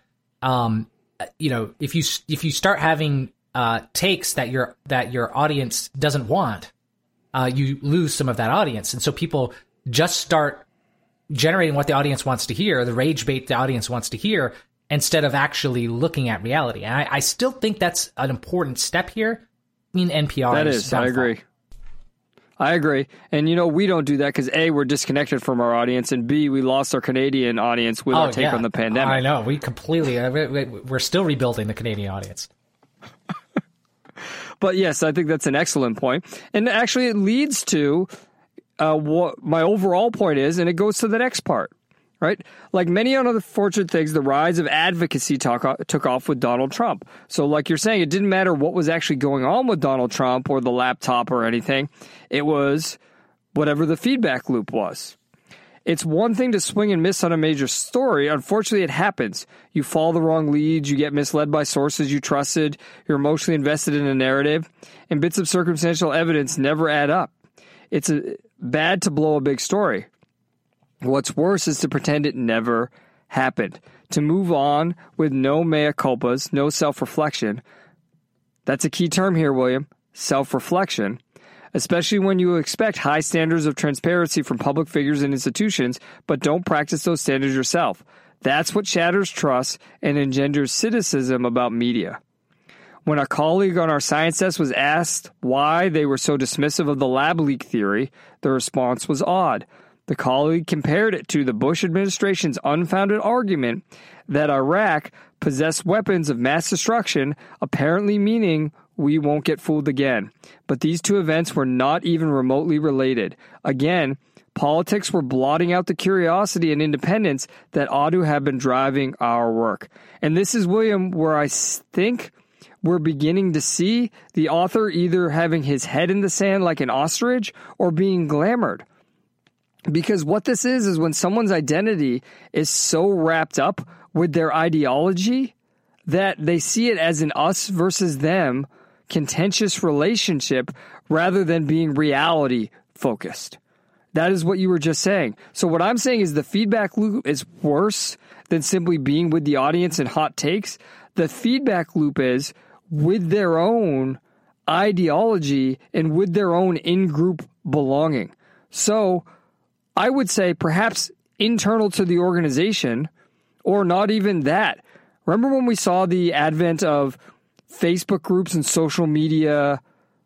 if you start having takes that your audience doesn't want, you lose some of that audience, and so people just start generating what the audience wants to hear, the rage bait the audience wants to hear, instead of actually looking at reality. And I still think that's an important step here in NPR. That is, downfall. I agree. And, we don't do that because, A, we're disconnected from our audience, and B, we lost our Canadian audience with our take on the pandemic. I know. We're still rebuilding the Canadian audience. But, yes, I think that's an excellent point. And actually, it leads to what my overall point is, and it goes to the next part. Right? Like many unfortunate things, the rise of advocacy took off with Donald Trump. So like you're saying, it didn't matter what was actually going on with Donald Trump or the laptop or anything. It was whatever the feedback loop was. It's one thing to swing and miss on a major story. Unfortunately, it happens. You follow the wrong leads, you get misled by sources you trusted, you're emotionally invested in a narrative, and bits of circumstantial evidence never add up. It's bad to blow a big story. What's worse is to pretend it never happened. To move on with no mea culpas, no self-reflection. That's a key term here, William. Self-reflection. Especially when you expect high standards of transparency from public figures and institutions, but don't practice those standards yourself. That's what shatters trust and engenders cynicism about media. When a colleague on our science desk was asked why they were so dismissive of the lab leak theory, the response was odd. The colleague compared it to the Bush administration's unfounded argument that Iraq possessed weapons of mass destruction, apparently meaning we won't get fooled again. But these two events were not even remotely related. Again, politics were blotting out the curiosity and independence that ought to have been driving our work. And this is, William, where I think we're beginning to see the author either having his head in the sand like an ostrich or being glamored. Because what this is when someone's identity is so wrapped up with their ideology that they see it as an us versus them contentious relationship rather than being reality focused. That is what you were just saying. So what I'm saying is the feedback loop is worse than simply being with the audience and hot takes. The feedback loop is with their own ideology and with their own in-group belonging. So I would say perhaps internal to the organization or not even that. Remember when we saw the advent of Facebook groups and social media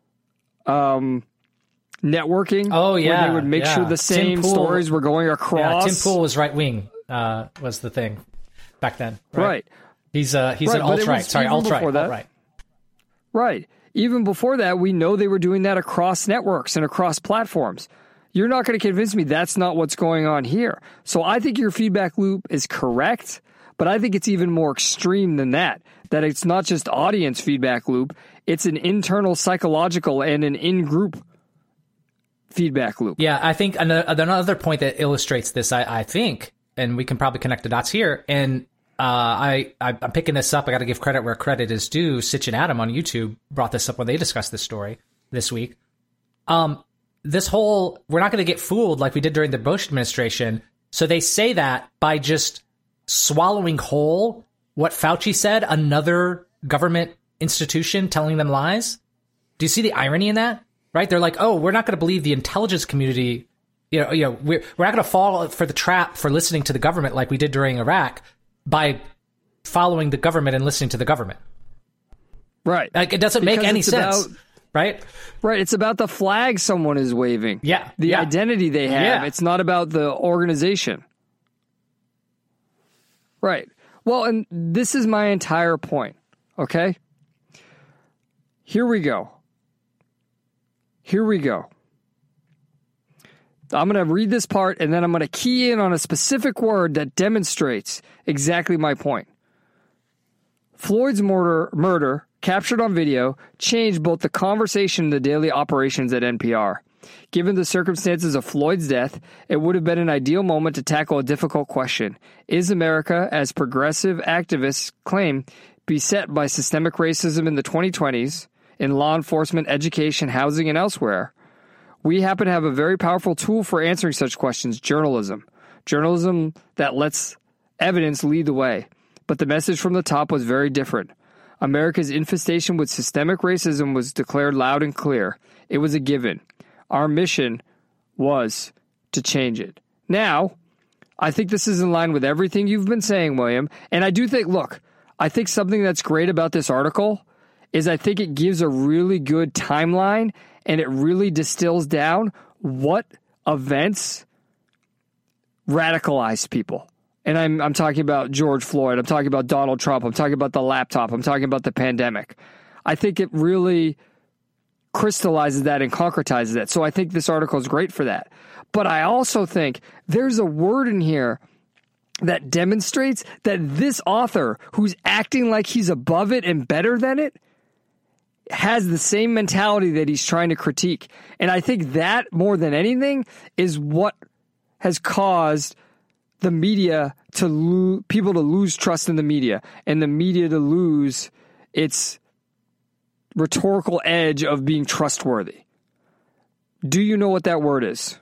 networking? Oh, yeah. Where they would make sure the same stories were going across. Yeah, Tim Pool was right wing, was the thing back then. Right. He's an alt-right. Sorry, alt-right. Right. Even before that, we know they were doing that across networks and across platforms. You're not going to convince me that's not what's going on here. So I think your feedback loop is correct, but I think it's even more extreme than that. That it's not just audience feedback loop, it's an internal psychological and an in-group feedback loop. Yeah, I think another point that illustrates this, I think, and we can probably connect the dots here, and I'm picking this up. I got to give credit where credit is due. Sitch and Adam on YouTube brought this up when they discussed this story this week. This whole, we're not going to get fooled like we did during the Bush administration. So they say that by just swallowing whole what Fauci said, another government institution telling them lies. Do you see the irony in that? Right? They're like, oh, we're not going to believe the intelligence community. We're not going to fall for the trap for listening to the government like we did during Iraq by following the government and listening to the government. Right. Like, it doesn't make any sense. Right? Right. It's about the flag someone is waving. Yeah. The identity they have. Yeah. It's not about the organization. Right. Well, and this is my entire point. Okay? Here we go. I'm going to read this part, and then I'm going to key in on a specific word that demonstrates exactly my point. Floyd's murder, captured on video, changed both the conversation and the daily operations at NPR. Given the circumstances of Floyd's death, it would have been an ideal moment to tackle a difficult question. Is America, as progressive activists claim, beset by systemic racism in the 2020s, in law enforcement, education, housing, and elsewhere? We happen to have a very powerful tool for answering such questions, journalism. Journalism that lets evidence lead the way. But the message from the top was very different. America's infestation with systemic racism was declared loud and clear. It was a given. Our mission was to change it. Now, I think this is in line with everything you've been saying, William. And I do think, look, I think something that's great about this article is I think it gives a really good timeline and it really distills down what events radicalized people. And I'm talking about George Floyd. I'm talking about Donald Trump. I'm talking about the laptop. I'm talking about the pandemic. I think it really crystallizes that and concretizes that. So I think this article is great for that. But I also think there's a word in here that demonstrates that this author, who's acting like he's above it and better than it, has the same mentality that he's trying to critique. And I think that, more than anything, is what has caused the media to people to lose trust in the media, and the media to lose its rhetorical edge of being trustworthy. Do you know what that word is?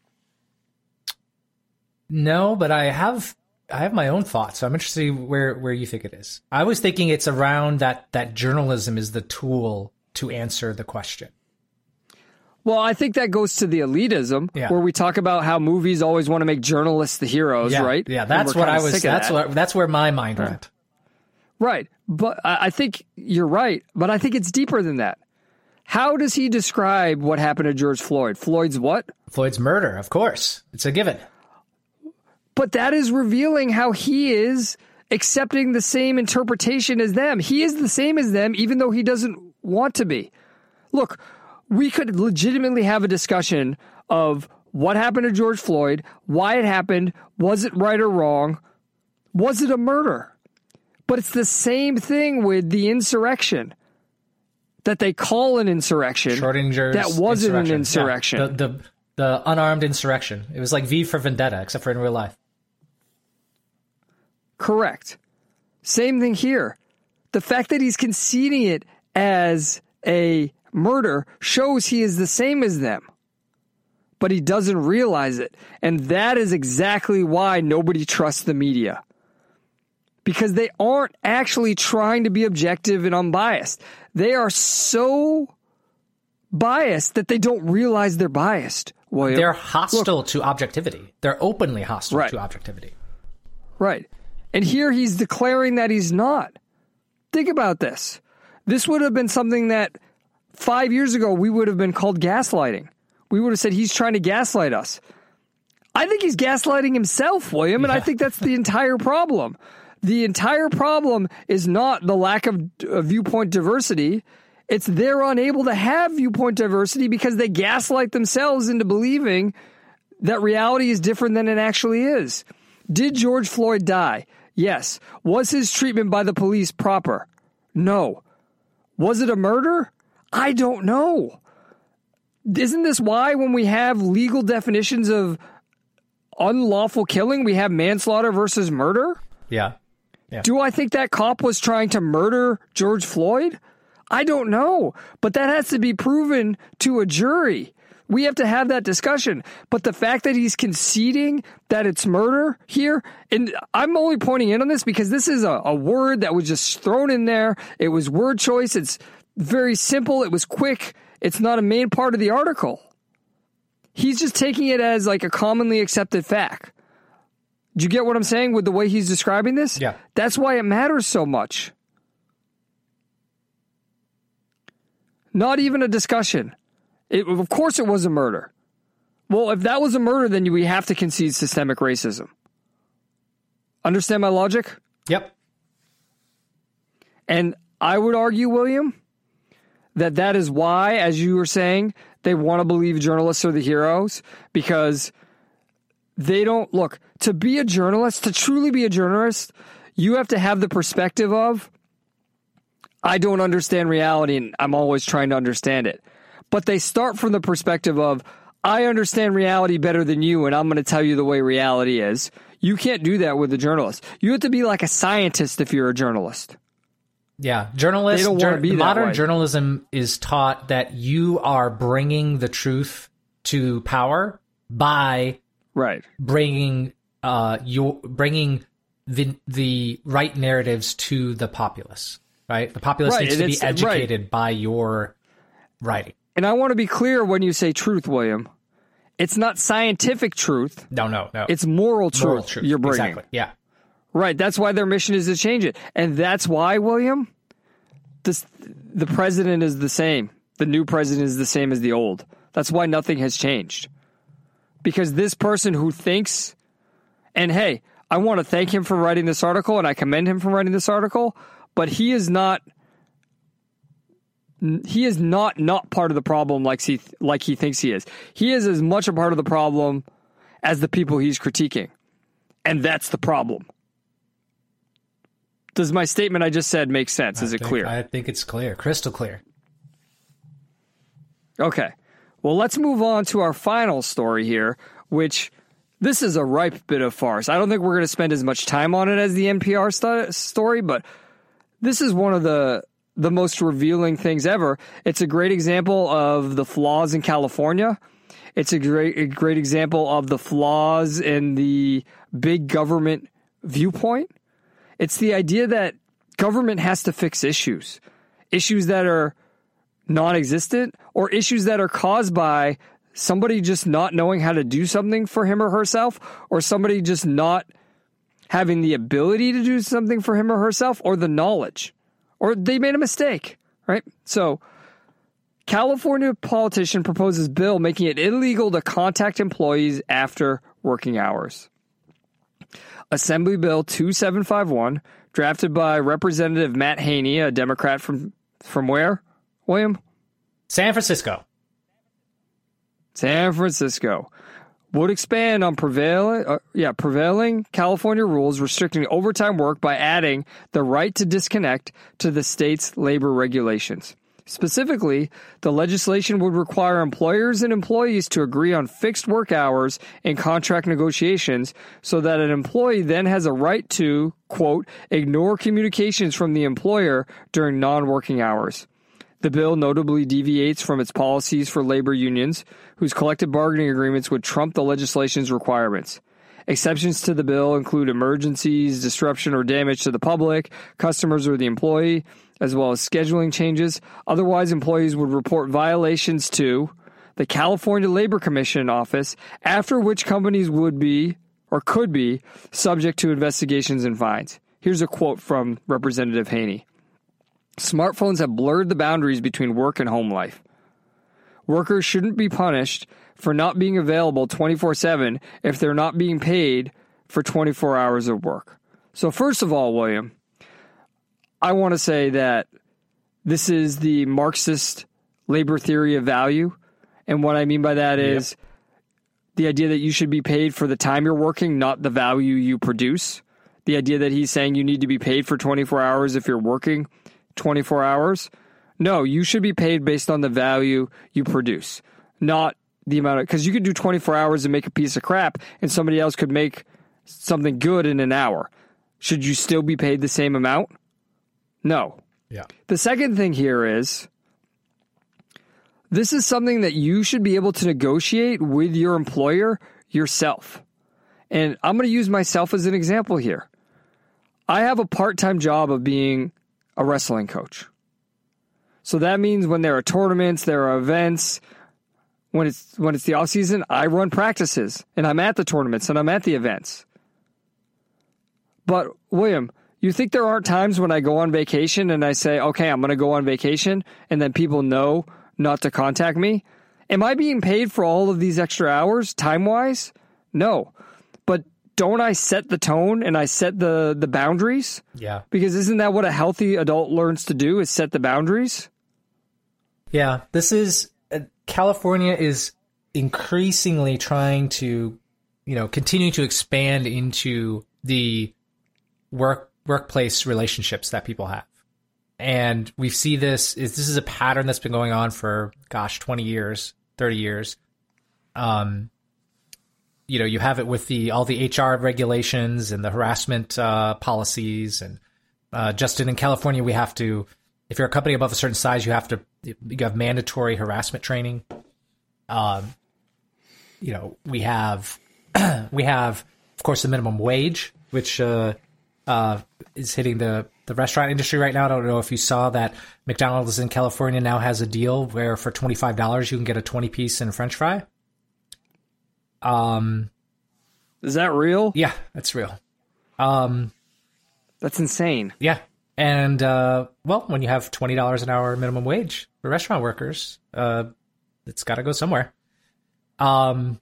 No, but I have my own thoughts. So I'm interested where you think it is. I was thinking it's around that journalism is the tool to answer the question. Well, I think that goes to the elitism, where we talk about how movies always want to make journalists the heroes, right? Yeah, that's what I was. That's where my mind went. Right, but I think you're right. But I think it's deeper than that. How does he describe what happened to George Floyd? Floyd's what? Floyd's murder, of course. It's a given. But that is revealing how he is accepting the same interpretation as them. He is the same as them, even though he doesn't want to be. Look, we could legitimately have a discussion of what happened to George Floyd, why it happened, was it right or wrong, was it a murder? But it's the same thing with the insurrection that they call an insurrection. Schrodinger's that wasn't an insurrection. Yeah, the unarmed insurrection. It was like V for Vendetta, except for in real life. Correct. Same thing here. The fact that he's conceding it as a murder shows he is the same as them. But he doesn't realize it. And that is exactly why nobody trusts the media. Because they aren't actually trying to be objective and unbiased. They are so biased that they don't realize they're biased, William. They're hostile to objectivity. They're openly hostile to objectivity. Right. And here he's declaring that he's not. Think about this. This would have been something that 5 years ago we would have been called gaslighting. We would have said he's trying to gaslight us. I think he's gaslighting himself, William, and I think that's the entire problem. The entire problem is not the lack of viewpoint diversity. It's they're unable to have viewpoint diversity because they gaslight themselves into believing that reality is different than it actually is. Did George Floyd die? Yes. Was his treatment by the police proper? No. Was it a murder? I don't know. Isn't this why when we have legal definitions of unlawful killing, we have manslaughter versus murder? Yeah. Do I think that cop was trying to murder George Floyd? I don't know. But that has to be proven to a jury. We have to have that discussion. But the fact that he's conceding that it's murder here, and I'm only pointing in on this because this is a word that was just thrown in there. It was word choice. It's very simple. It was quick. It's not a main part of the article. He's just taking it as like a commonly accepted fact. Do you get what I'm saying with the way he's describing this? Yeah. That's why it matters so much. Not even a discussion. Of course it was a murder. Well, if that was a murder, then we have to concede systemic racism. Understand my logic? Yep. And I would argue, William, that is why, as you were saying, they want to believe journalists are the heroes, because they don't look to be a journalist, to truly be a journalist, you have to have the perspective of, I don't understand reality and I'm always trying to understand it. But they start from the perspective of, I understand reality better than you and I'm going to tell you the way reality is. You can't do that with a journalist. You have to be like a scientist if you're a journalist. Yeah, journalists. Modern journalism is taught that you are bringing the truth to power by bringing the right narratives to the populace. Right, the populace needs to be educated by your writing. And I want to be clear when you say truth, William. It's not scientific truth. No. It's moral truth you're bringing. Exactly. Yeah. Right. That's why their mission is to change it. And that's why, William, the president is the same. The new president is the same as the old. That's why nothing has changed. Because this person who thinks, and hey, I want to thank him for writing this article, and I commend him for writing this article, but he is not part of the problem like he thinks he is. He is as much a part of the problem as the people he's critiquing. And that's the problem. Does my statement I just said make sense? Is it clear? I think it's clear. Crystal clear. Okay. Well, let's move on to our final story here, which This is a ripe bit of farce. I don't think we're going to spend as much time on it as the NPR story, but this is one of the most revealing things ever. It's a great example of the flaws in California. It's a great example of the flaws in the big government viewpoint. It's the idea that government has to fix issues that are non-existent, or issues that are caused by somebody just not knowing how to do something for him or herself, or somebody just not having the ability to do something for him or herself, or the knowledge, or they made a mistake, right? So, California politician proposes bill making it illegal to contact employees after working hours. Assembly Bill 2751, drafted by Representative Matt Haney, a Democrat from where, William? San Francisco. San Francisco, would expand on prevailing California rules restricting overtime work by adding the right to disconnect to the state's labor regulations. Specifically, the legislation would require employers and employees to agree on fixed work hours in contract negotiations so that an employee then has a right to, quote, ignore communications from the employer during non-working hours. The bill notably deviates from its policies for labor unions, whose collective bargaining agreements would trump the legislation's requirements. Exceptions to the bill include emergencies, disruption or damage to the public, customers, or the employee, as well as scheduling changes. Otherwise, employees would report violations to the California Labor Commission office, after which companies would be or could be subject to investigations and fines. Here's a quote from Representative Haney. Smartphones have blurred the boundaries between work and home life. Workers shouldn't be punished for not being available 24/7 if they're not being paid for 24 hours of work. So first of all, William, I want to say that this is the Marxist labor theory of value. And what I mean by that is the idea that you should be paid for the time you're working, not the value you produce. The idea that he's saying you need to be paid for 24 hours if you're working 24 hours. No, you should be paid based on the value you produce, not the amount of, because you could do 24 hours and make a piece of crap and somebody else could make something good in an hour. Should you still be paid the same amount? No. Yeah. The second thing here is this is something that you should be able to negotiate with your employer yourself. And I'm going to use myself as an example here. I have a part-time job of being a wrestling coach. So that means when there are tournaments, there are events, when it's the off season, I run practices and I'm at the tournaments and I'm at the events. But William, you think there aren't times when I go on vacation and I say, okay, I'm going to go on vacation, and then people know not to contact me? Am I being paid for all of these extra hours time-wise? No. But don't I set the tone and I set the boundaries? Yeah. Because isn't that what a healthy adult learns to do, is set the boundaries? Yeah. This is, California is increasingly trying to, continue to expand into the workplace relationships that people have. And we see this is a pattern that's been going on for, 20 years, 30 years. You have it with all the HR regulations and the harassment policies. And Justin, in California, we have to, if you're a company above a certain size, you have mandatory harassment training. We have, of course, the minimum wage, which is hitting the restaurant industry right now. I don't know if you saw that McDonald's in California now has a deal where for $25 you can get a 20-piece and a French fry. Is that real? Yeah, that's real. That's insane. Yeah. And, when you have $20 an hour minimum wage for restaurant workers, it's got to go somewhere. I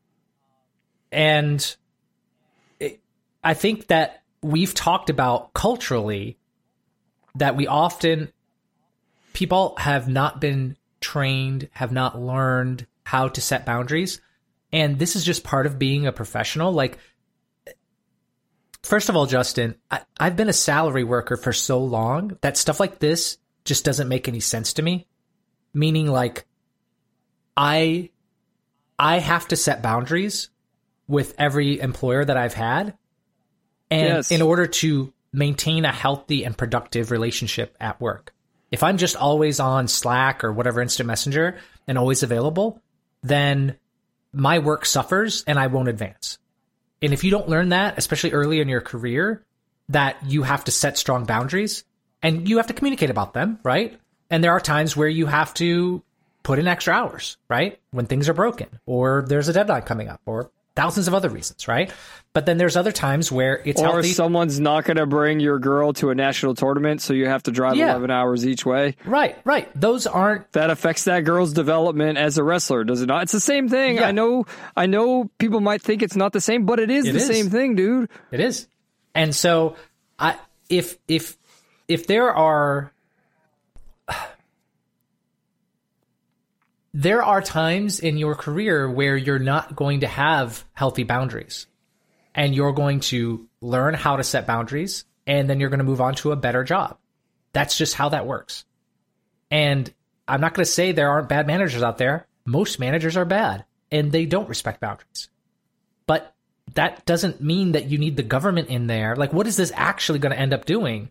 think that we've talked about culturally that people have not been trained, have not learned how to set boundaries. And this is just part of being a professional. Like, first of all, Justin, I've been a salary worker for so long that stuff like this just doesn't make any sense to me. Meaning, like, I have to set boundaries with every employer that I've had. And in order to maintain a healthy and productive relationship at work, if I'm just always on Slack or whatever instant messenger and always available, then my work suffers and I won't advance. And if you don't learn that, especially early in your career, that you have to set strong boundaries and you have to communicate about them, right? And there are times where you have to put in extra hours, right? When things are broken or there's a deadline coming up or thousands of other reasons, right? But then there's other times where it's or healthy. Someone's not going to bring your girl to a national tournament, so you have to drive 11 hours each way. Right. Those aren't... That affects that girl's development as a wrestler, does it not? It's the same thing. Yeah. I know people might think it's not the same, but it is the same thing, dude. It is. And so if there are... There are times in your career where you're not going to have healthy boundaries and you're going to learn how to set boundaries and then you're going to move on to a better job. That's just how that works. And I'm not going to say there aren't bad managers out there. Most managers are bad and they don't respect boundaries. But that doesn't mean that you need the government in there. Like, what is this actually going to end up doing?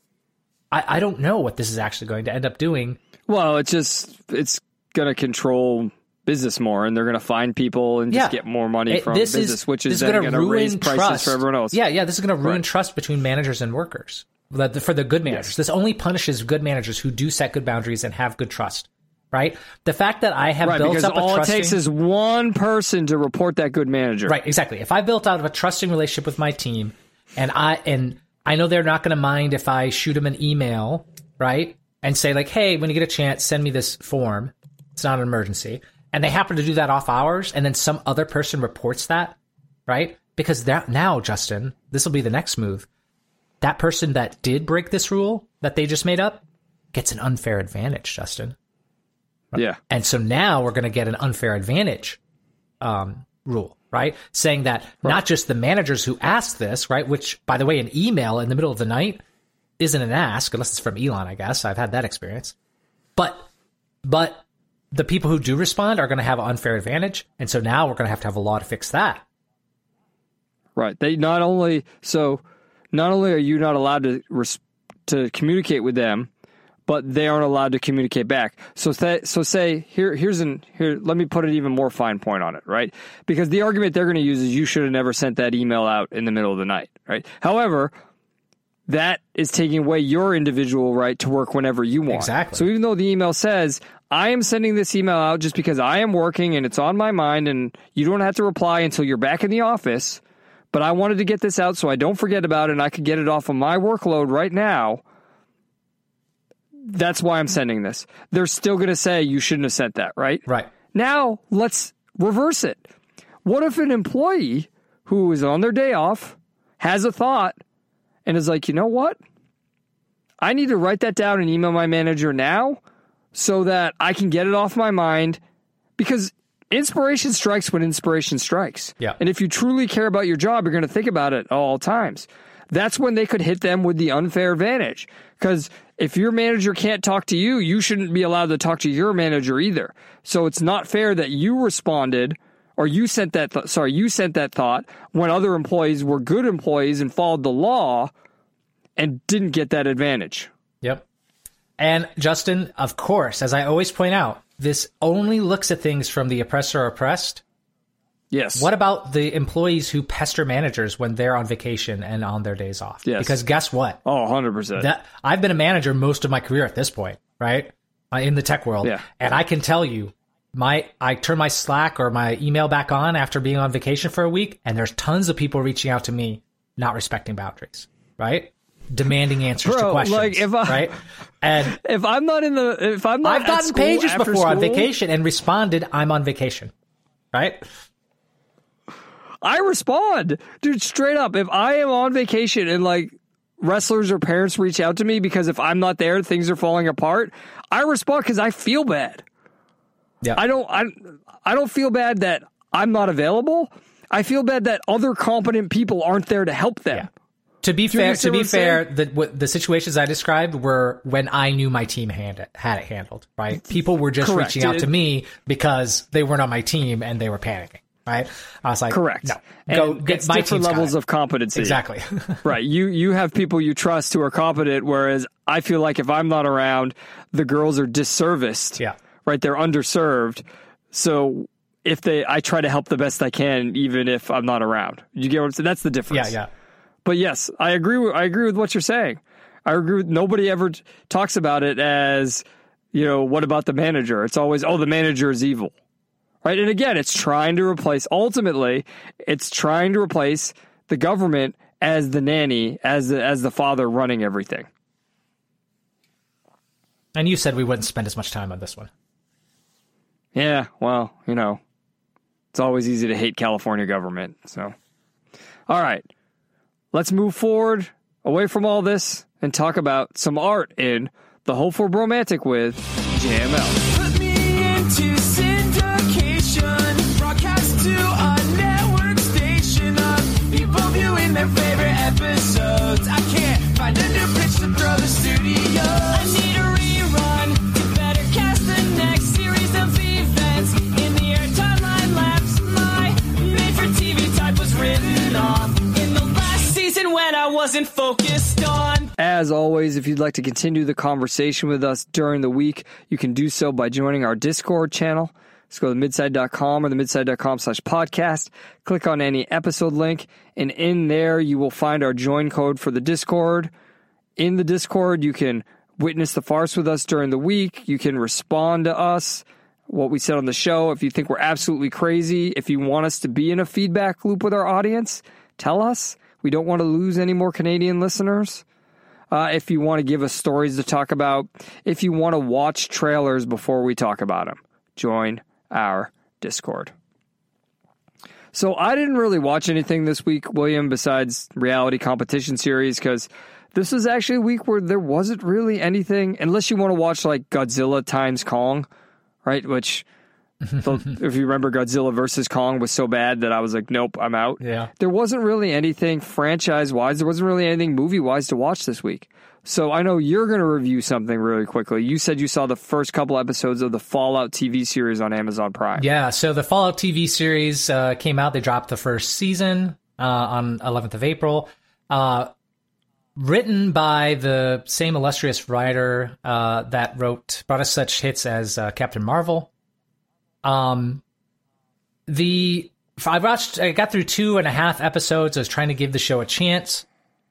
I don't know what this is actually going to end up doing. Well, it's going to control business more, and they're going to find people and just get more money from business, which is then going to raise prices for everyone else. Yeah, this is going to ruin trust between managers and workers for the good managers. Yes. This only punishes good managers who do set good boundaries and have good trust, right? The fact that I have built up a all trusting... it takes is one person to report that good manager. Right, exactly. If I built out of a trusting relationship with my team, and I know they're not going to mind if I shoot them an email, right, and say like, hey, when you get a chance, send me this form. It's not an emergency. And they happen to do that off hours, and then some other person reports that, right? Because now, Justin, this will be the next move. That person that did break this rule that they just made up gets an unfair advantage, Justin. Yeah. And so now we're going to get an unfair advantage rule, right? Saying that not just the managers who asked this, right? Which, by the way, an email in the middle of the night isn't an ask, unless it's from Elon, I guess. I've had that experience. But the people who do respond are going to have an unfair advantage, and so now we're going to have a law to fix that. Right. They not only are you not allowed to communicate with them, but they aren't allowed to communicate back. So say here. Let me put an even more fine point on it, right? Because the argument they're going to use is you should have never sent that email out in the middle of the night, right? However, that is taking away your individual right to work whenever you want. Exactly. So even though the email says, I am sending this email out just because I am working and it's on my mind and you don't have to reply until you're back in the office, but I wanted to get this out so I don't forget about it and I could get it off of my workload right now. That's why I'm sending this. They're still going to say you shouldn't have sent that, right? Right. Now, let's reverse it. What if an employee who is on their day off has a thought and is like, you know what? I need to write that down and email my manager now so that I can get it off my mind, because inspiration strikes when inspiration strikes. Yeah. And if you truly care about your job, you're going to think about it at all times. That's when they could hit them with the unfair advantage. Because if your manager can't talk to you, you shouldn't be allowed to talk to your manager either. So it's not fair that you responded or you sent that thought when other employees were good employees and followed the law and didn't get that advantage. Yep. And Justin, of course, as I always point out, this only looks at things from the oppressor oppressed. Yes. What about the employees who pester managers when they're on vacation and on their days off? Yes. Because guess what? Oh, 100%. I've been a manager most of my career at this point, right? In the tech world. Yeah. And I can tell you, I turn my Slack or my email back on after being on vacation for a week, and there's tons of people reaching out to me not respecting boundaries, right? Demanding answers to questions, like right? And if I'm not I've gotten pages before on vacation and responded, I'm on vacation, right? I respond, dude, straight up. If I am on vacation and like wrestlers or parents reach out to me because if I'm not there, things are falling apart, I respond because I feel bad. Yeah, I don't feel bad that I'm not available. I feel bad that other competent people aren't there to help them. Yeah. To be fair, the situations I described were when I knew my team had it handled, right? People were just reaching out to me because they weren't on my team and they were panicking, right? I was like, Correct. No, And get it's my different team's got levels it. of competency. Exactly. Right. You have people you trust who are competent, whereas I feel like if I'm not around, the girls are disserviced. Yeah. Right. They're underserved. So I try to help the best I can, even if I'm not around. You get what I'm saying? That's the difference. Yeah. But yes, I agree with what you're saying. I agree with nobody ever talks about it as, what about the manager? It's always, the manager is evil. Right. And again, it's trying to replace the government as the nanny, as the father running everything. And you said we wouldn't spend as much time on this one. Yeah, well, it's always easy to hate California government. So, all right, let's move forward away from all this and talk about some art in The Hopeful Bromantic with JML. Put me into syndication, broadcast to a network station of people viewing their favorite episodes. I can't find a new pitch to throw the studio. I need a rerun to better cast the next series of events. In the air timeline lapse, my made-for-TV type was written off in the last season when I wasn't focused on. As always, if you'd like to continue the conversation with us during the week, you can do so by joining our Discord channel. Just go to midside.com or the midside.com/podcast. Click on any episode link, and in there you will find our join code for the Discord. In the Discord, you can witness the farce with us during the week. You can respond to us, what we said on the show. If you think we're absolutely crazy, if you want us to be in a feedback loop with our audience, tell us. We don't want to lose any more Canadian listeners. If you want to give us stories to talk about, if you want to watch trailers before we talk about them, join our Discord. So I didn't really watch anything this week, William, besides reality competition series, because this was actually a week where there wasn't really anything, unless you want to watch like Godzilla times Kong, right? Which, if you remember, Godzilla versus Kong was so bad that I was like, nope, I'm out. Yeah. There wasn't really anything franchise-wise. There wasn't really anything movie-wise to watch this week. So I know you're going to review something really quickly. You said you saw the first couple episodes of the Fallout TV series on Amazon Prime. Yeah, so the Fallout TV series came out. They dropped the first season on 11th of April. Written by the same illustrious writer that brought us such hits as Captain Marvel. I got through 2.5 episodes. I was trying to give the show a chance.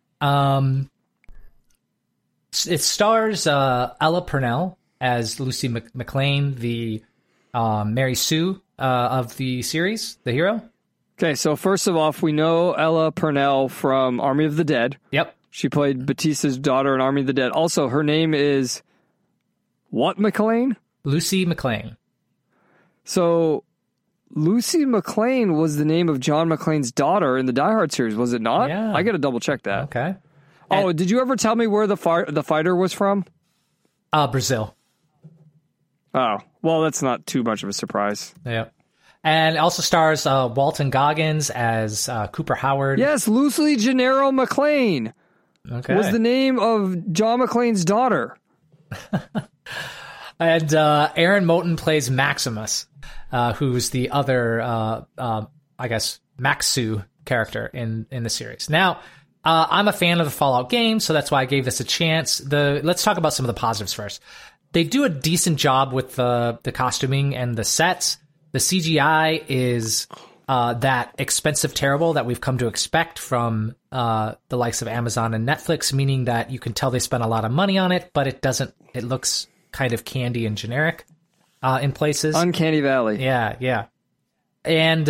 It stars Ella Purnell as Lucy McLean, the Mary Sue of the series, the hero. Okay, so first of all, we know Ella Purnell from Army of the Dead. Yep. She played Batista's daughter in Army of the Dead. Also, her name is what McLean? Lucy McLean. So Lucy McLean was the name of John McClane's daughter in the Die Hard series, was it not? Yeah. I got to double check that. Okay. Oh, did you ever tell me where the fighter was from? Brazil. Oh, well, that's not too much of a surprise. Yep. And it also stars Walton Goggins as Cooper Howard. Yes, Lucy Gennaro McLean was the name of John McClane's daughter. And Aaron Moten plays Maximus, who's the other, I guess, Maxu character in the series. Now, I'm a fan of the Fallout games, so that's why I gave this a chance. Let's talk about some of the positives first. They do a decent job with the costuming and the sets. The CGI is that expensive terrible that we've come to expect from the likes of Amazon and Netflix, meaning that you can tell they spent a lot of money on it, but it looks kind of candy and generic in places. Uncanny Valley. Yeah. And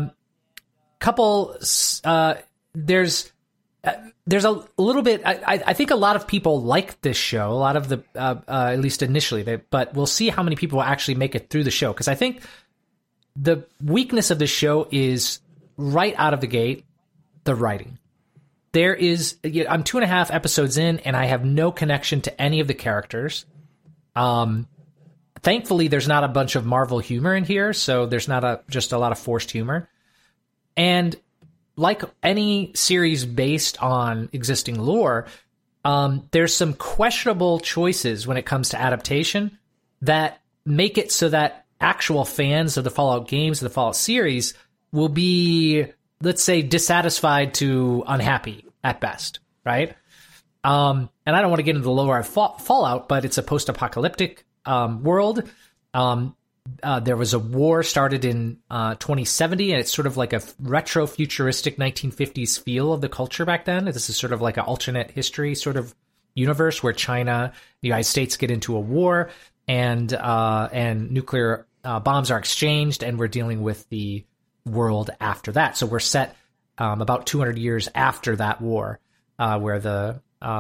there's a little bit. I think a lot of people like this show. A lot of the at least initially, but we'll see how many people will actually make it through the show, because I think the weakness of the show is right out of the gate the writing. I'm 2.5 episodes in, and I have no connection to any of the characters. Thankfully, there's not a bunch of Marvel humor in here, so there's not just a lot of forced humor. And like any series based on existing lore, there's some questionable choices when it comes to adaptation that make it so that actual fans of the Fallout games, of the Fallout series, will be, let's say, dissatisfied to unhappy at best, right? And I don't want to get into the lore of Fallout, but it's a post-apocalyptic world. There was a war started in 2070, and it's sort of like a retro-futuristic 1950s feel of the culture back then. This is sort of like an alternate history sort of universe where China, the United States get into a war, and nuclear bombs are exchanged, and we're dealing with the world after that. So we're set about 200 years after that war, where the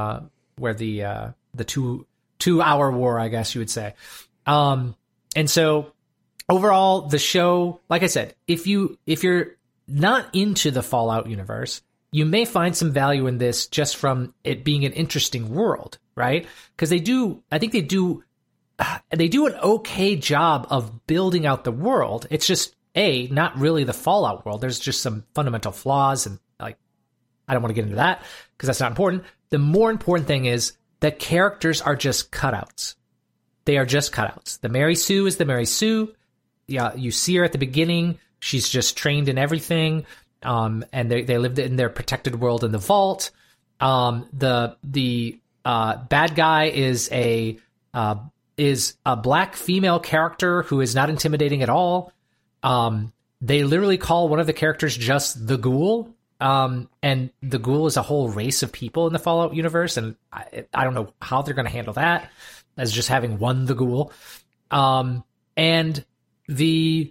2-hour war, I guess you would say. And so overall, the show, like I said, if you're not into the Fallout universe, you may find some value in this just from it being an interesting world, right? Because I think they do an okay job of building out the world. It's just not really the Fallout world. There's just some fundamental flaws, and like, I don't want to get into that because that's not important. The more important thing is that characters are just cutouts. They are just cutouts. The Mary Sue is the Mary Sue. Yeah, you see her at the beginning. She's just trained in everything. And they lived in their protected world in the vault. The bad guy is a black female character who is not intimidating at all. They literally call one of the characters just the Ghoul. And the Ghoul is a whole race of people in the Fallout universe, and I don't know how they're going to handle that as just having one the Ghoul. And the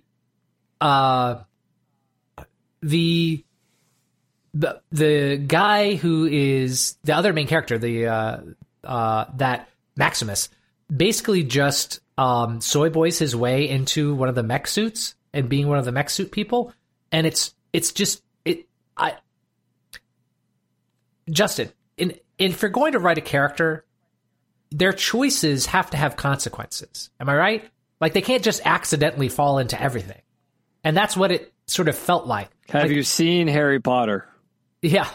guy who is the other main character, that Maximus, basically just soy boys his way into one of the mech suits and being one of the mech suit people, and it's just Justin, if you're going to write a character, their choices have to have consequences. Am I right? Like, they can't just accidentally fall into everything. And that's what it sort of felt like. Have you seen Harry Potter? Yeah.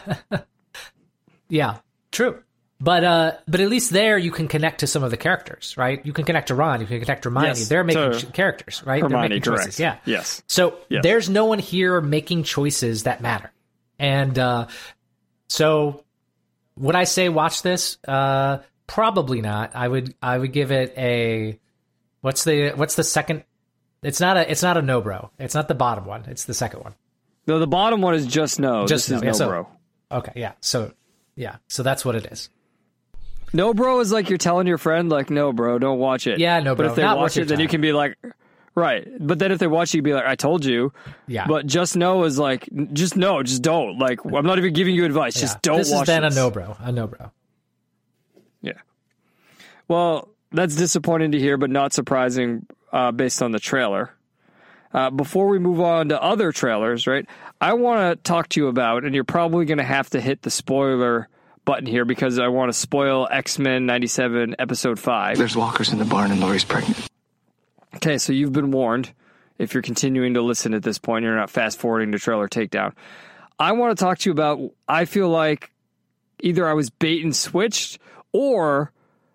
Yeah, true. But at least there you can connect to some of the characters, right? You can connect to Ron, you can connect to Hermione. Yes, they're making characters, right? Hermione, they're making choices. Yeah. Yes. So there's no one here making choices that matter. And so would I say watch this? Probably not. I would give it a what's the second? It's not a no bro. It's not the bottom one. It's the second one. No, the bottom one is just no. Just this no. Is no bro. Okay, yeah. So that's what it is. No bro is like you're telling your friend, like, no bro, don't watch it. Yeah, no bro. But if they watch it, then you can be like, right. But then if they watch it, you can be like, I told you. Yeah. But just no is like, just no, just don't. Like, I'm not even giving you advice. Yeah. Just don't watch this. This is then a no bro. A no bro. Yeah. Well, that's disappointing to hear, but not surprising based on the trailer. Before we move on to other trailers, right, I want to talk to you about, and you're probably going to have to hit the spoiler button here because I want to spoil X-Men 97 episode 5. There's walkers in the barn and Lori's pregnant. Okay, so you've been warned. If you're continuing to listen at this point, you're not fast forwarding to trailer takedown. I want to talk to you about, I feel like either I was bait and switched, or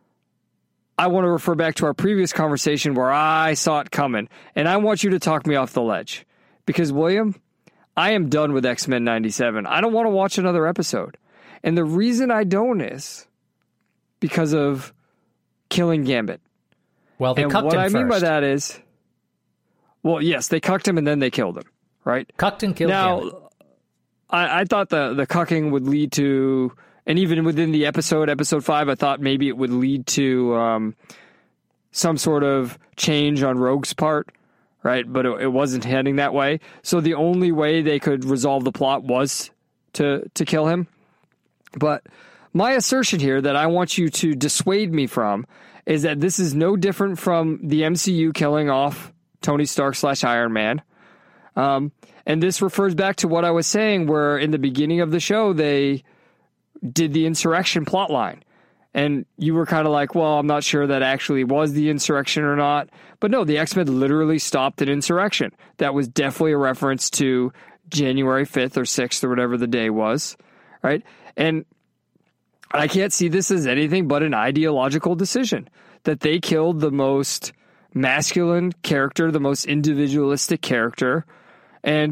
I want to refer back to our previous conversation where I saw it coming, and I want you to talk me off the ledge. Because, William, I am done with X-Men 97. I don't want to watch another episode. And the reason I don't is because of killing Gambit. Well, they cucked him first. What I mean by that is, well, yes, they cucked him and then they killed him, right? Cucked and killed Gambit. Now, I thought the cucking would lead to, and even within the episode 5, I thought maybe it would lead to some sort of change on Rogue's part, right? But it wasn't heading that way. So the only way they could resolve the plot was to kill him. But my assertion here that I want you to dissuade me from is that this is no different from the MCU killing off Tony Stark / Iron Man. And this refers back to what I was saying, where in the beginning of the show, they did the insurrection plotline. And you were kind of like, well, I'm not sure that actually was the insurrection or not. But no, the X-Men literally stopped an insurrection. That was definitely a reference to January 5th or 6th or whatever the day was, right? And I can't see this as anything but an ideological decision, that they killed the most masculine character, the most individualistic character. And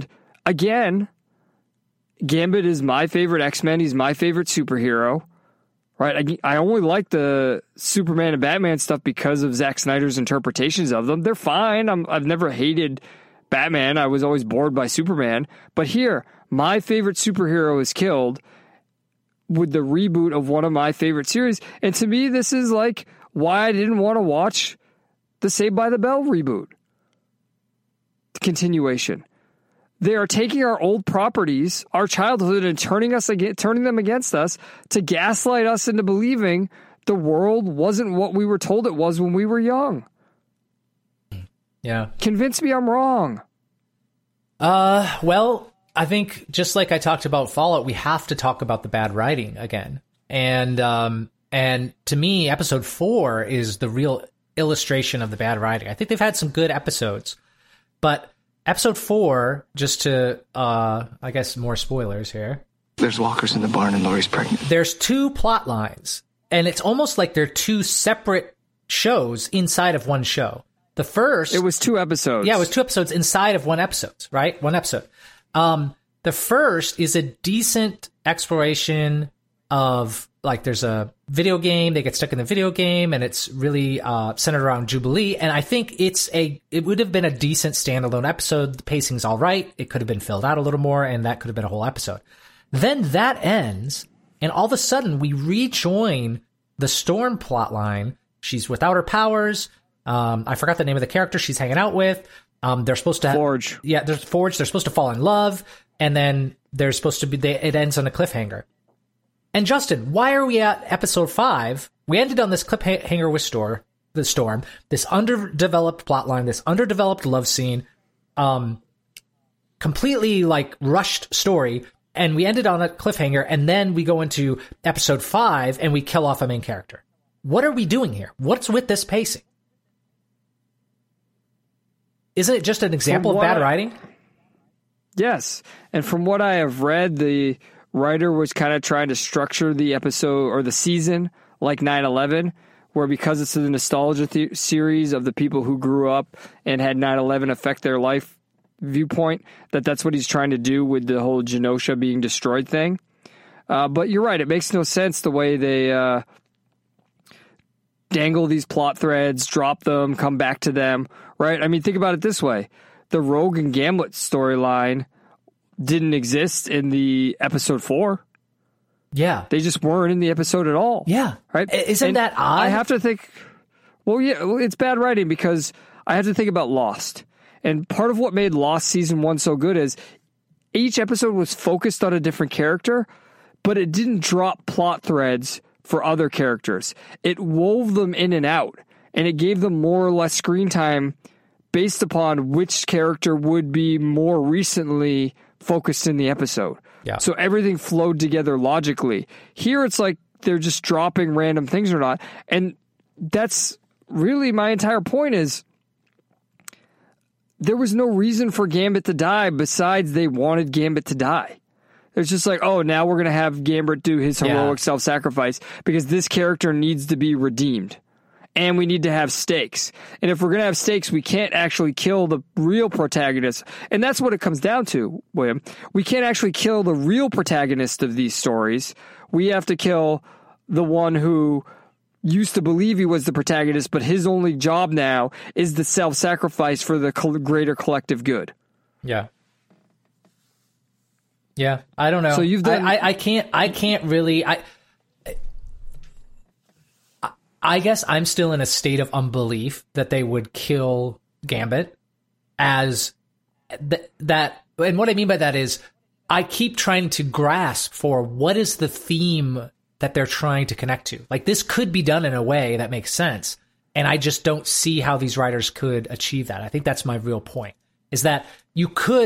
again, Gambit is my favorite X-Men. He's my favorite superhero. Right? I only like the Superman and Batman stuff because of Zack Snyder's interpretations of them. They're fine. I've never hated Batman. I was always bored by Superman. But here, my favorite superhero is killed with the reboot of one of my favorite series. And to me, this is like why I didn't want to watch the Saved by the Bell reboot. The continuation. They are taking our old properties, our childhood, and turning them against us to gaslight us into believing the world wasn't what we were told it was when we were young. Yeah. Convince me I'm wrong. Well, I think just like I talked about Fallout, we have to talk about the bad writing again. And to me, episode 4 is the real illustration of the bad writing. I think they've had some good episodes, but episode 4, just to, I guess more spoilers here. There's walkers in the barn and Lori's pregnant. There's 2 plot lines, and it's almost like they're 2 separate shows inside of one show. The first... It was 2 episodes. Yeah, it was 2 episodes inside of one episode, right? One episode. The first is a decent exploration of, like, there's a video game, they get stuck in the video game, and it's really centered around Jubilee, and I think it would have been a decent standalone episode. The pacing's all right. It could have been filled out a little more, and that could have been a whole episode. Then that ends, and all of a sudden we rejoin the Storm plotline. She's without her powers. I forgot the name of the character she's hanging out with. They're supposed to Forge. Yeah, there's Forge. They're supposed to fall in love, and then they're supposed to be. It ends on a cliffhanger. And Justin, why are we at episode 5? We ended on this cliffhanger with the Storm, this underdeveloped plotline, this underdeveloped love scene, completely like rushed story, and we ended on a cliffhanger, and then we go into episode 5 and we kill off a main character. What are we doing here? What's with this pacing? Isn't it just an example of bad writing? Yes. And from what I have read, the writer was kind of trying to structure the episode or the season like 9/11, where because it's the nostalgia series of the people who grew up and had 9/11 affect their life viewpoint, that's what he's trying to do with the whole Genosha being destroyed thing. But you're right. It makes no sense the way they dangle these plot threads, drop them, come back to them, right? I mean, think about it this way. The Rogue and Gambit storyline didn't exist in the episode 4. Yeah. They just weren't in the episode at all. Yeah. Right? Isn't that odd? I have to think, it's bad writing because I have to think about Lost. And part of what made Lost season 1 so good is each episode was focused on a different character, but it didn't drop plot threads for other characters. It wove them in and out, and it gave them more or less screen time based upon which character would be more recently focused in the episode. Yeah. So everything flowed together logically. Here it's like they're just dropping random things or not. And that's really my entire point is there was no reason for Gambit to die besides they wanted Gambit to die. It's just like, oh, now we're going to have Gambit do his heroic self-sacrifice because this character needs to be redeemed. And we need to have stakes. And if we're going to have stakes, we can't actually kill the real protagonist. And that's what it comes down to, William. We can't actually kill the real protagonist of these stories. We have to kill the one who used to believe he was the protagonist, but his only job now is the self-sacrifice for the greater collective good. Yeah. Yeah, I don't know. So you've done... I can't really... I guess I'm still in a state of unbelief that they would kill Gambit as that. And what I mean by that is I keep trying to grasp for what is the theme that they're trying to connect to. Like, this could be done in a way that makes sense. And I just don't see how these writers could achieve that. I think that's my real point, is that you could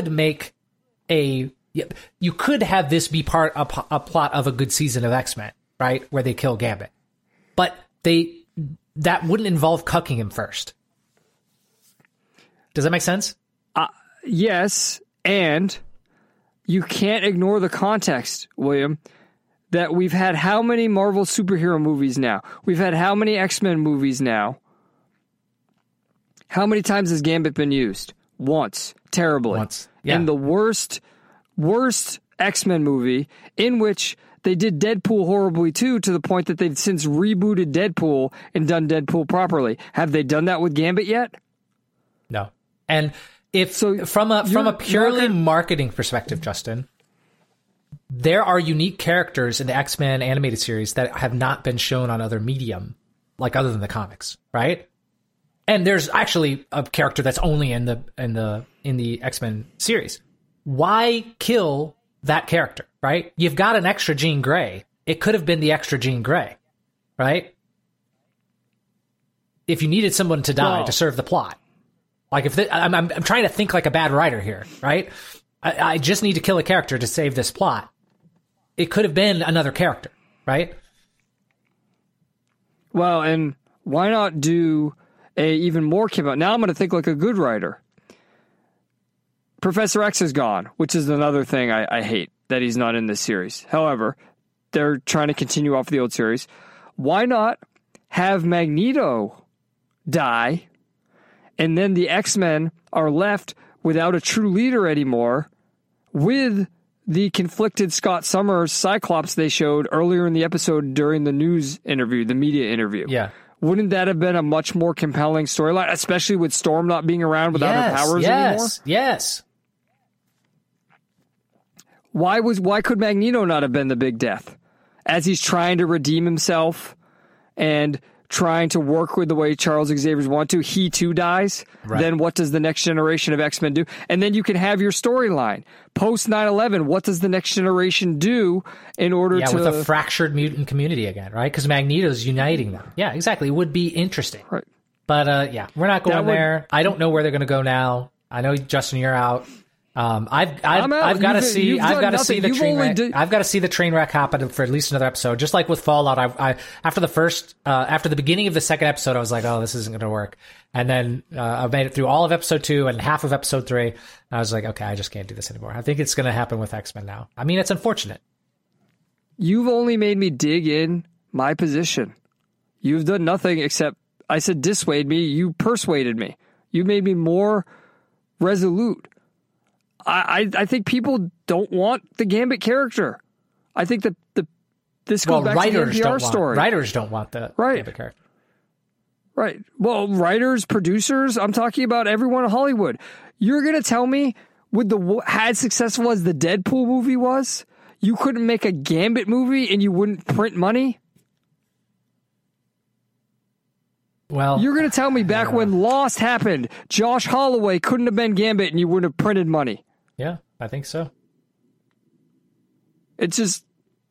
you could have this be a plot of a good season of X-Men, right? Where they kill Gambit. But that wouldn't involve cucking him first. Does that make sense? Yes, and you can't ignore the context, William, that we've had how many Marvel superhero movies now? We've had how many X-Men movies now? How many times has Gambit been used? Once. Terribly. Once. in the worst X-Men movie, in which they did Deadpool horribly too, to the point that they've since rebooted Deadpool and done Deadpool properly. Have they done that with Gambit yet? No. And if from a purely marketing perspective, Justin, there are unique characters in the X-Men animated series that have not been shown on other medium, like other than the comics, right? And there's actually a character that's only in the X-Men series. Why kill that character, right? You've got an extra Jean Grey. It could have been the extra Jean Grey, right? If you needed someone to die to serve the plot. Like I'm trying to think like a bad writer here, right? I just need to kill a character to save this plot. It could have been another character, right? Well, and why not do a even more now I'm going to think like a good writer. Professor X is gone, which is another thing I hate, that he's not in this series. However, they're trying to continue off the old series. Why not have Magneto die, and then the X-Men are left without a true leader anymore, with the conflicted Scott Summers Cyclops they showed earlier in the episode during the news interview, the media interview. Yeah. Wouldn't that have been a much more compelling storyline, especially with Storm not being around without her powers anymore? Yes. Why could Magneto not have been the big death? As he's trying to redeem himself and trying to work with the way Charles Xavier's want to, he too dies. Right. Then what does the next generation of X-Men do? And then you can have your storyline. Post 9/11, what does the next generation do in order to... with a fractured mutant community again, right? Because Magneto's uniting them. Yeah, exactly. It would be interesting. Right. But we're not going there. I don't know where they're going to go now. I know, Justin, you're out. I've got to see the train wreck. I've got to see the train wreck happen for at least another episode. Just like with Fallout, I after the beginning of the second episode, I was like, oh, this isn't going to work. And then I made it through all of episode 2 and half of episode 3. And I was like, okay, I just can't do this anymore. I think it's going to happen with X-Men now. I mean, it's unfortunate. You've only made me dig in my position. You've done nothing except, I said dissuade me. You persuaded me. You made me more resolute. I think people don't want the Gambit character. I think that this goes back to the NPR story. Writers don't want the Gambit character. Right. Well, writers, producers, I'm talking about everyone in Hollywood. You're going to tell me, with as successful as the Deadpool movie was, you couldn't make a Gambit movie and you wouldn't print money? Well, you're going to tell me back when Lost happened, Josh Holloway couldn't have been Gambit and you wouldn't have printed money? Yeah, I think so. It's just...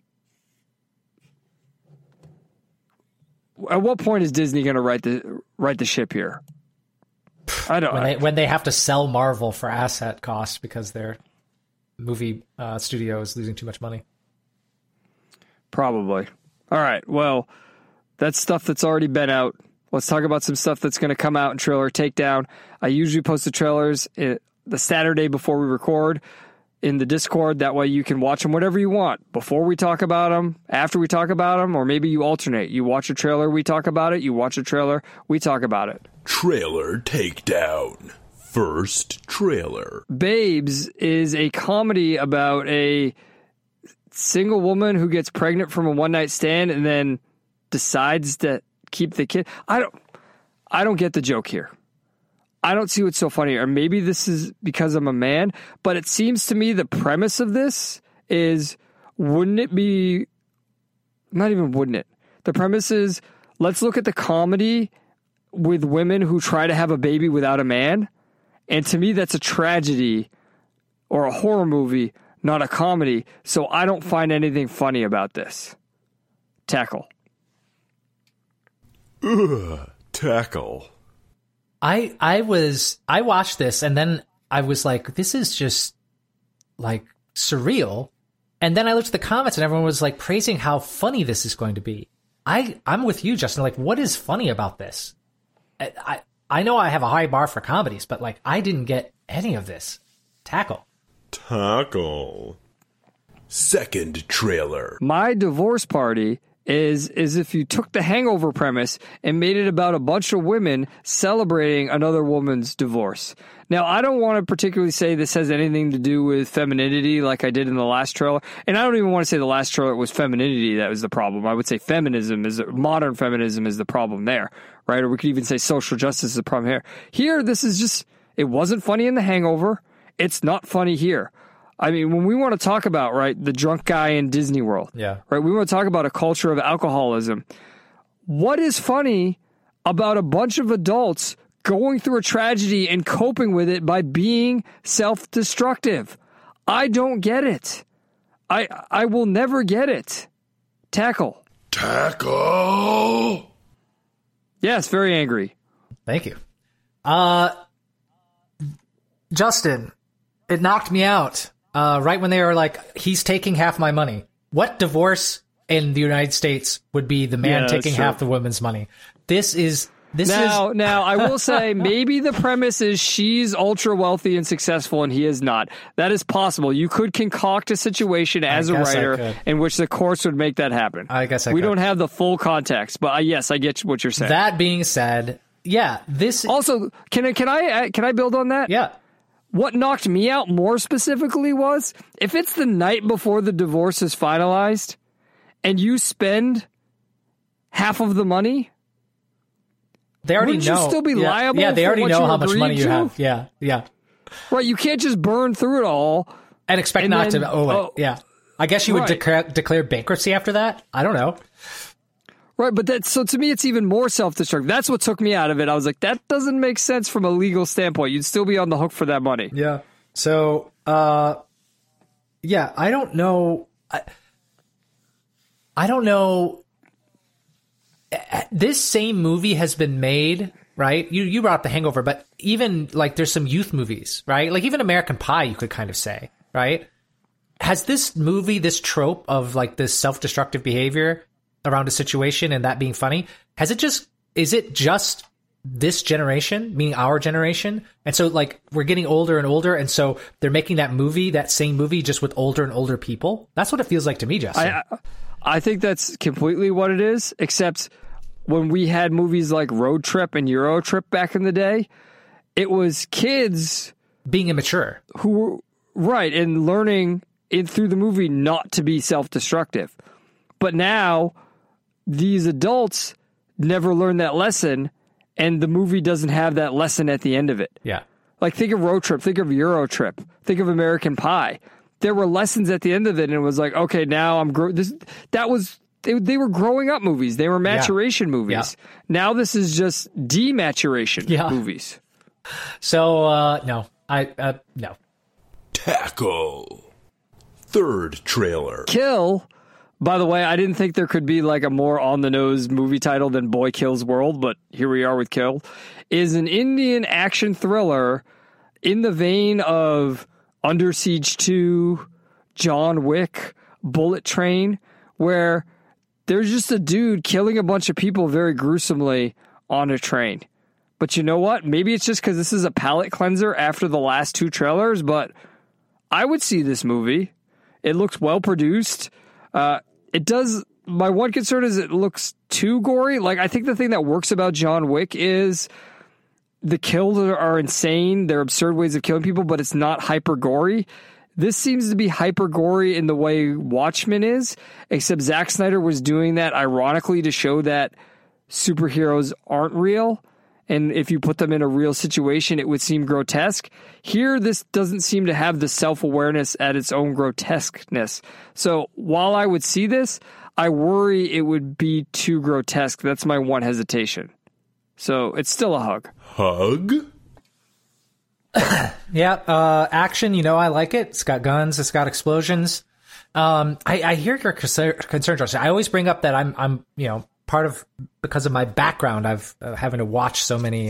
At what point is Disney going to right the ship here? I don't. When they have to sell Marvel for asset costs because their movie studio is losing too much money. Probably. All right. Well, that's stuff that's already been out. Let's talk about some stuff that's going to come out in Trailer Takedown. I usually post the trailers the Saturday before we record in the Discord. That way you can watch them whatever you want. Before we talk about them, after we talk about them, or maybe you alternate. You watch a trailer, we talk about it. You watch a trailer, we talk about it. Trailer Takedown. First trailer. Babes is a comedy about a single woman who gets pregnant from a one-night stand and then decides to keep the kid. I don't get the joke here. I don't see what's so funny. Or maybe this is because I'm a man, but it seems to me the premise of this is, wouldn't it be, not even wouldn't it? The premise is, let's look at the comedy with women who try to have a baby without a man. And to me, that's a tragedy or a horror movie, not a comedy. So I don't find anything funny about this. Tackle. Ugh, tackle. I watched this and then I was like, this is just like surreal. And then I looked at the comments and everyone was like praising how funny this is going to be. I'm with you, Justin. Like, what is funny about this? I know I have a high bar for comedies, but like, I didn't get any of this. Tackle. Second trailer. My Divorce Party is if you took the Hangover premise and made it about a bunch of women celebrating another woman's divorce. Now, I don't want to particularly say this has anything to do with femininity like I did in the last trailer. And I don't even want to say the last trailer was femininity that was the problem. I would say modern feminism is the problem there, right? Or we could even say social justice is the problem here. Here, this is just, it wasn't funny in The Hangover. It's not funny here. I mean, when we want to talk about, right, the drunk guy in Disney World, yeah, right, we want to talk about a culture of alcoholism. What is funny about a bunch of adults going through a tragedy and coping with it by being self-destructive? I don't get it. I will never get it. Tackle. Yes, very angry. Thank you. Justin, it knocked me out. Right when they were like, he's taking half my money. What divorce in the United States would be the man taking half the woman's money? Now, I will say maybe the premise is she's ultra wealthy and successful and he is not. That is possible. You could concoct a situation as a writer in which the courts would make that happen. I guess we don't have the full context, but yes, I get what you're saying. That being said, yeah, this also can I build on that? Yeah. What knocked me out more specifically was if it's the night before the divorce is finalized and you spend half of the money, they already wouldn't know. you still be liable? Yeah, they for already what know you how much money you to? have. Yeah. Right, you can't just burn through it all and expect not to owe it. Yeah, I guess you would declare bankruptcy after that. I don't know. Right, but so to me, it's even more self-destructive. That's what took me out of it. I was like, that doesn't make sense from a legal standpoint. You'd still be on the hook for that money. Yeah. So, yeah, I don't know. I don't know. This same movie has been made, right? You brought up The Hangover, but even like there's some youth movies, right? Like even American Pie, you could kind of say, right? Has this movie, this trope of like this self-destructive behavior around a situation and that being funny, is it just this generation, meaning our generation? And so like we're getting older and older, and so they're making that same movie just with older and older people. That's what it feels like to me, Justin. I think that's completely what it is, except when we had movies like Road Trip and Euro Trip back in the day, it was kids being immature who were right and learning through the movie not to be self-destructive. But now these adults never learn that lesson, and the movie doesn't have that lesson at the end of it. Yeah. Like, think of Road Trip, think of Euro Trip, think of American Pie. There were lessons at the end of it, and it was like, okay, now they were growing up movies. They were maturation movies. Yeah. Now this is just dematuration movies. So, no. No. Tackle. Third trailer. Kill. By the way, I didn't think there could be like a more on-the-nose movie title than Boy Kills World, but here we are with Kill. Is an Indian action thriller in the vein of Under Siege 2, John Wick, Bullet Train, where there's just a dude killing a bunch of people very gruesomely on a train. But you know what? Maybe it's just because this is a palate cleanser after the last two trailers, but I would see this movie. It looks well produced. It does. My one concern is it looks too gory. Like, I think the thing that works about John Wick is the kills are insane. They're absurd ways of killing people, but it's not hyper gory. This seems to be hyper gory in the way Watchmen is, except Zack Snyder was doing that ironically to show that superheroes aren't real. And if you put them in a real situation, it would seem grotesque. Here, this doesn't seem to have the self-awareness at its own grotesqueness. So while I would see this, I worry it would be too grotesque. That's my one hesitation. So it's still a hug. Hug? Yeah, action, I like it. It's got guns, it's got explosions. I hear your concern, Justin. I always bring up that I'm part of, because of my background, I've having to watch so many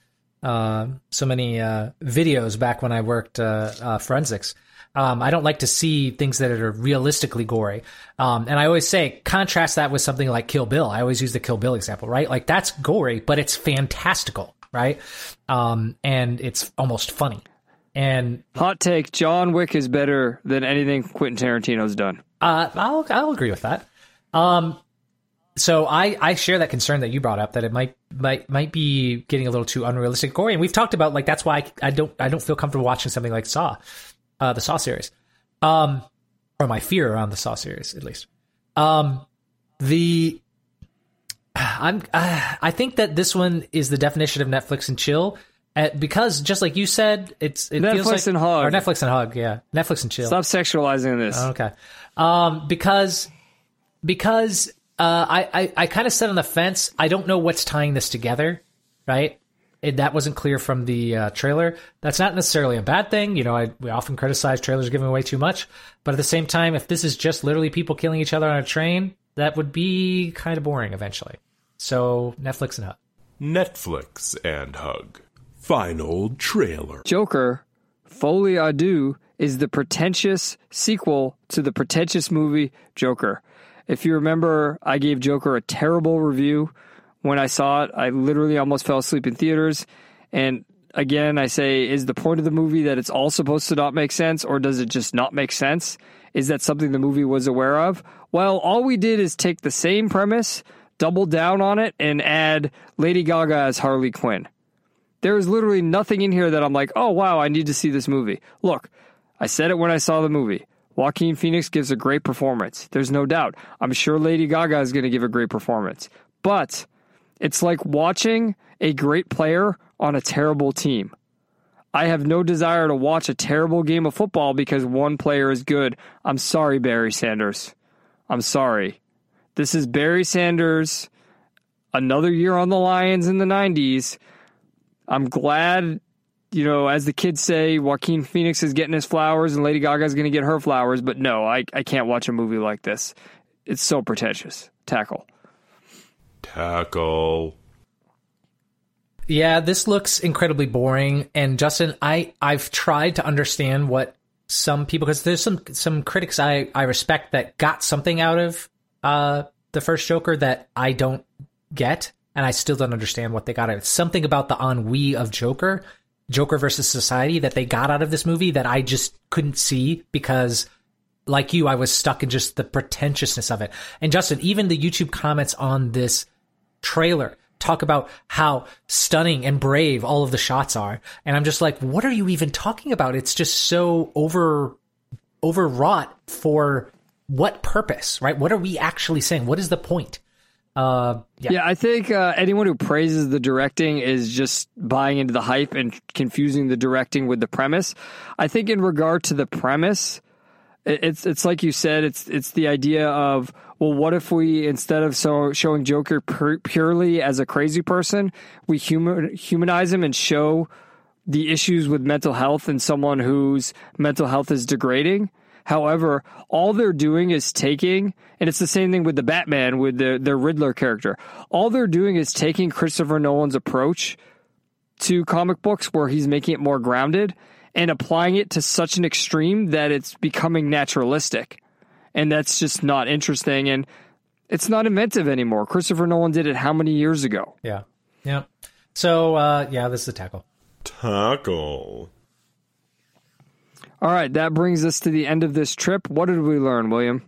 videos back when I worked forensics. I don't like to see things that are realistically gory. And I always say, contrast that with something like Kill Bill. I always use the Kill Bill example, right? Like, that's gory, but it's fantastical, right? And it's almost funny. And hot take, John Wick is better than anything Quentin Tarantino's done. I'll agree with that. So I share that concern that you brought up, that it might be getting a little too unrealistic gory. And we've talked about, like, that's why I don't feel comfortable watching something like Saw, the Saw series, or my fear around the Saw series, at least. I think that this one is the definition of Netflix and chill, because just like you said, it Netflix feels like, and hug, or Netflix and hug, yeah, Netflix and chill. Stop sexualizing this. Okay, because I kind of sit on the fence. I don't know what's tying this together, right? That wasn't clear from the trailer. That's not necessarily a bad thing. You know, we often criticize trailers giving away too much, but at the same time, if this is just literally people killing each other on a train, that would be kind of boring eventually. So Netflix and hug. Netflix and hug. Final trailer. Joker, Folie à Deux, is the pretentious sequel to the pretentious movie Joker. If you remember, I gave Joker a terrible review when I saw it. I literally almost fell asleep in theaters. And again, I say, is the point of the movie that it's all supposed to not make sense, or does it just not make sense? Is that something the movie was aware of? Well, all we did is take the same premise, double down on it, and add Lady Gaga as Harley Quinn. There is literally nothing in here that I'm like, oh, wow, I need to see this movie. Look, I said it when I saw the movie. Joaquin Phoenix gives a great performance. There's no doubt. I'm sure Lady Gaga is going to give a great performance. But it's like watching a great player on a terrible team. I have no desire to watch a terrible game of football because one player is good. I'm sorry, Barry Sanders. I'm sorry. This is Barry Sanders, another year on the Lions in the 90s. I'm glad, you know, as the kids say, Joaquin Phoenix is getting his flowers and Lady Gaga is going to get her flowers. But no, I can't watch a movie like this. It's so pretentious. Tackle. Yeah, this looks incredibly boring. And Justin, I've tried to understand what some people, because there's some critics I respect that got something out of the first Joker that I don't get. And I still don't understand what they got out of it. Something about the ennui of Joker versus society that they got out of this movie that I just couldn't see because, like you, I was stuck in just the pretentiousness of it. And Justin, even the YouTube comments on this trailer talk about how stunning and brave all of the shots are. And I'm just like, what are you even talking about? It's just so overwrought for what purpose, right? What are we actually saying? What is the point? Yeah, I think anyone who praises the directing is just buying into the hype and confusing the directing with the premise. I think in regard to the premise, it's like you said, it's the idea of, well, what if we, instead of showing Joker purely as a crazy person, we humanize him and show the issues with mental health and someone whose mental health is degrading. However, all they're doing is taking, and it's the same thing with the Batman, with their Riddler character. All they're doing is taking Christopher Nolan's approach to comic books, where he's making it more grounded, and applying it to such an extreme that it's becoming naturalistic. And that's just not interesting, and it's not inventive anymore. Christopher Nolan did it how many years ago? Yeah. So, this is a tackle. All right, that brings us to the end of this trip. What did we learn, William?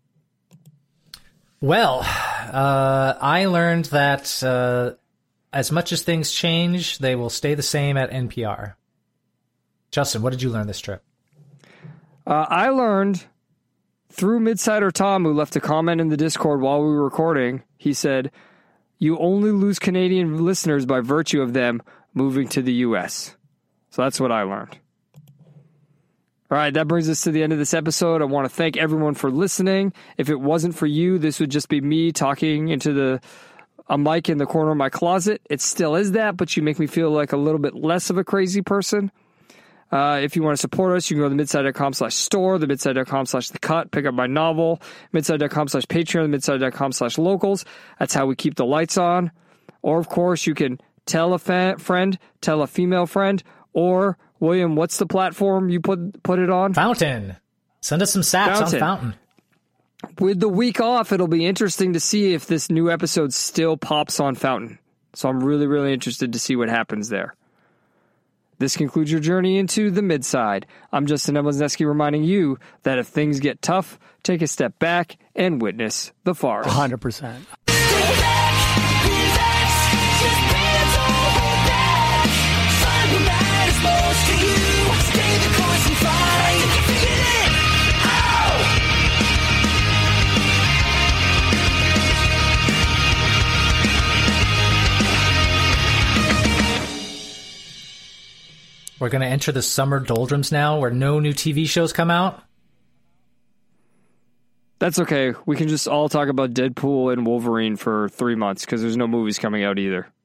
Well, I learned that as much as things change, they will stay the same at NPR. Justin, what did you learn this trip? I learned through Midsider Tom, who left a comment in the Discord while we were recording. He said, you only lose Canadian listeners by virtue of them moving to the U.S. So that's what I learned. All right, that brings us to the end of this episode. I want to thank everyone for listening. If it wasn't for you, this would just be me talking into a mic in the corner of my closet. It still is that, but you make me feel like a little bit less of a crazy person. If you want to support us, you can go to the midside.com/store, the midside.com/thecut, pick up my novel, midside.com/Patreon, midside.com/locals. That's how we keep the lights on. Or, of course, you can tell a friend, tell a female friend, or, William, what's the platform you put it on? Fountain. Send us some saps on Fountain. With the week off, it'll be interesting to see if this new episode still pops on Fountain. So I'm really, really interested to see what happens there. This concludes your journey into the Midside. I'm Justin Emlesneski, reminding you that if things get tough, take a step back and witness the forest. 100%. We're going to enter the summer doldrums now where no new TV shows come out. That's okay. We can just all talk about Deadpool and Wolverine for 3 months because there's no movies coming out either.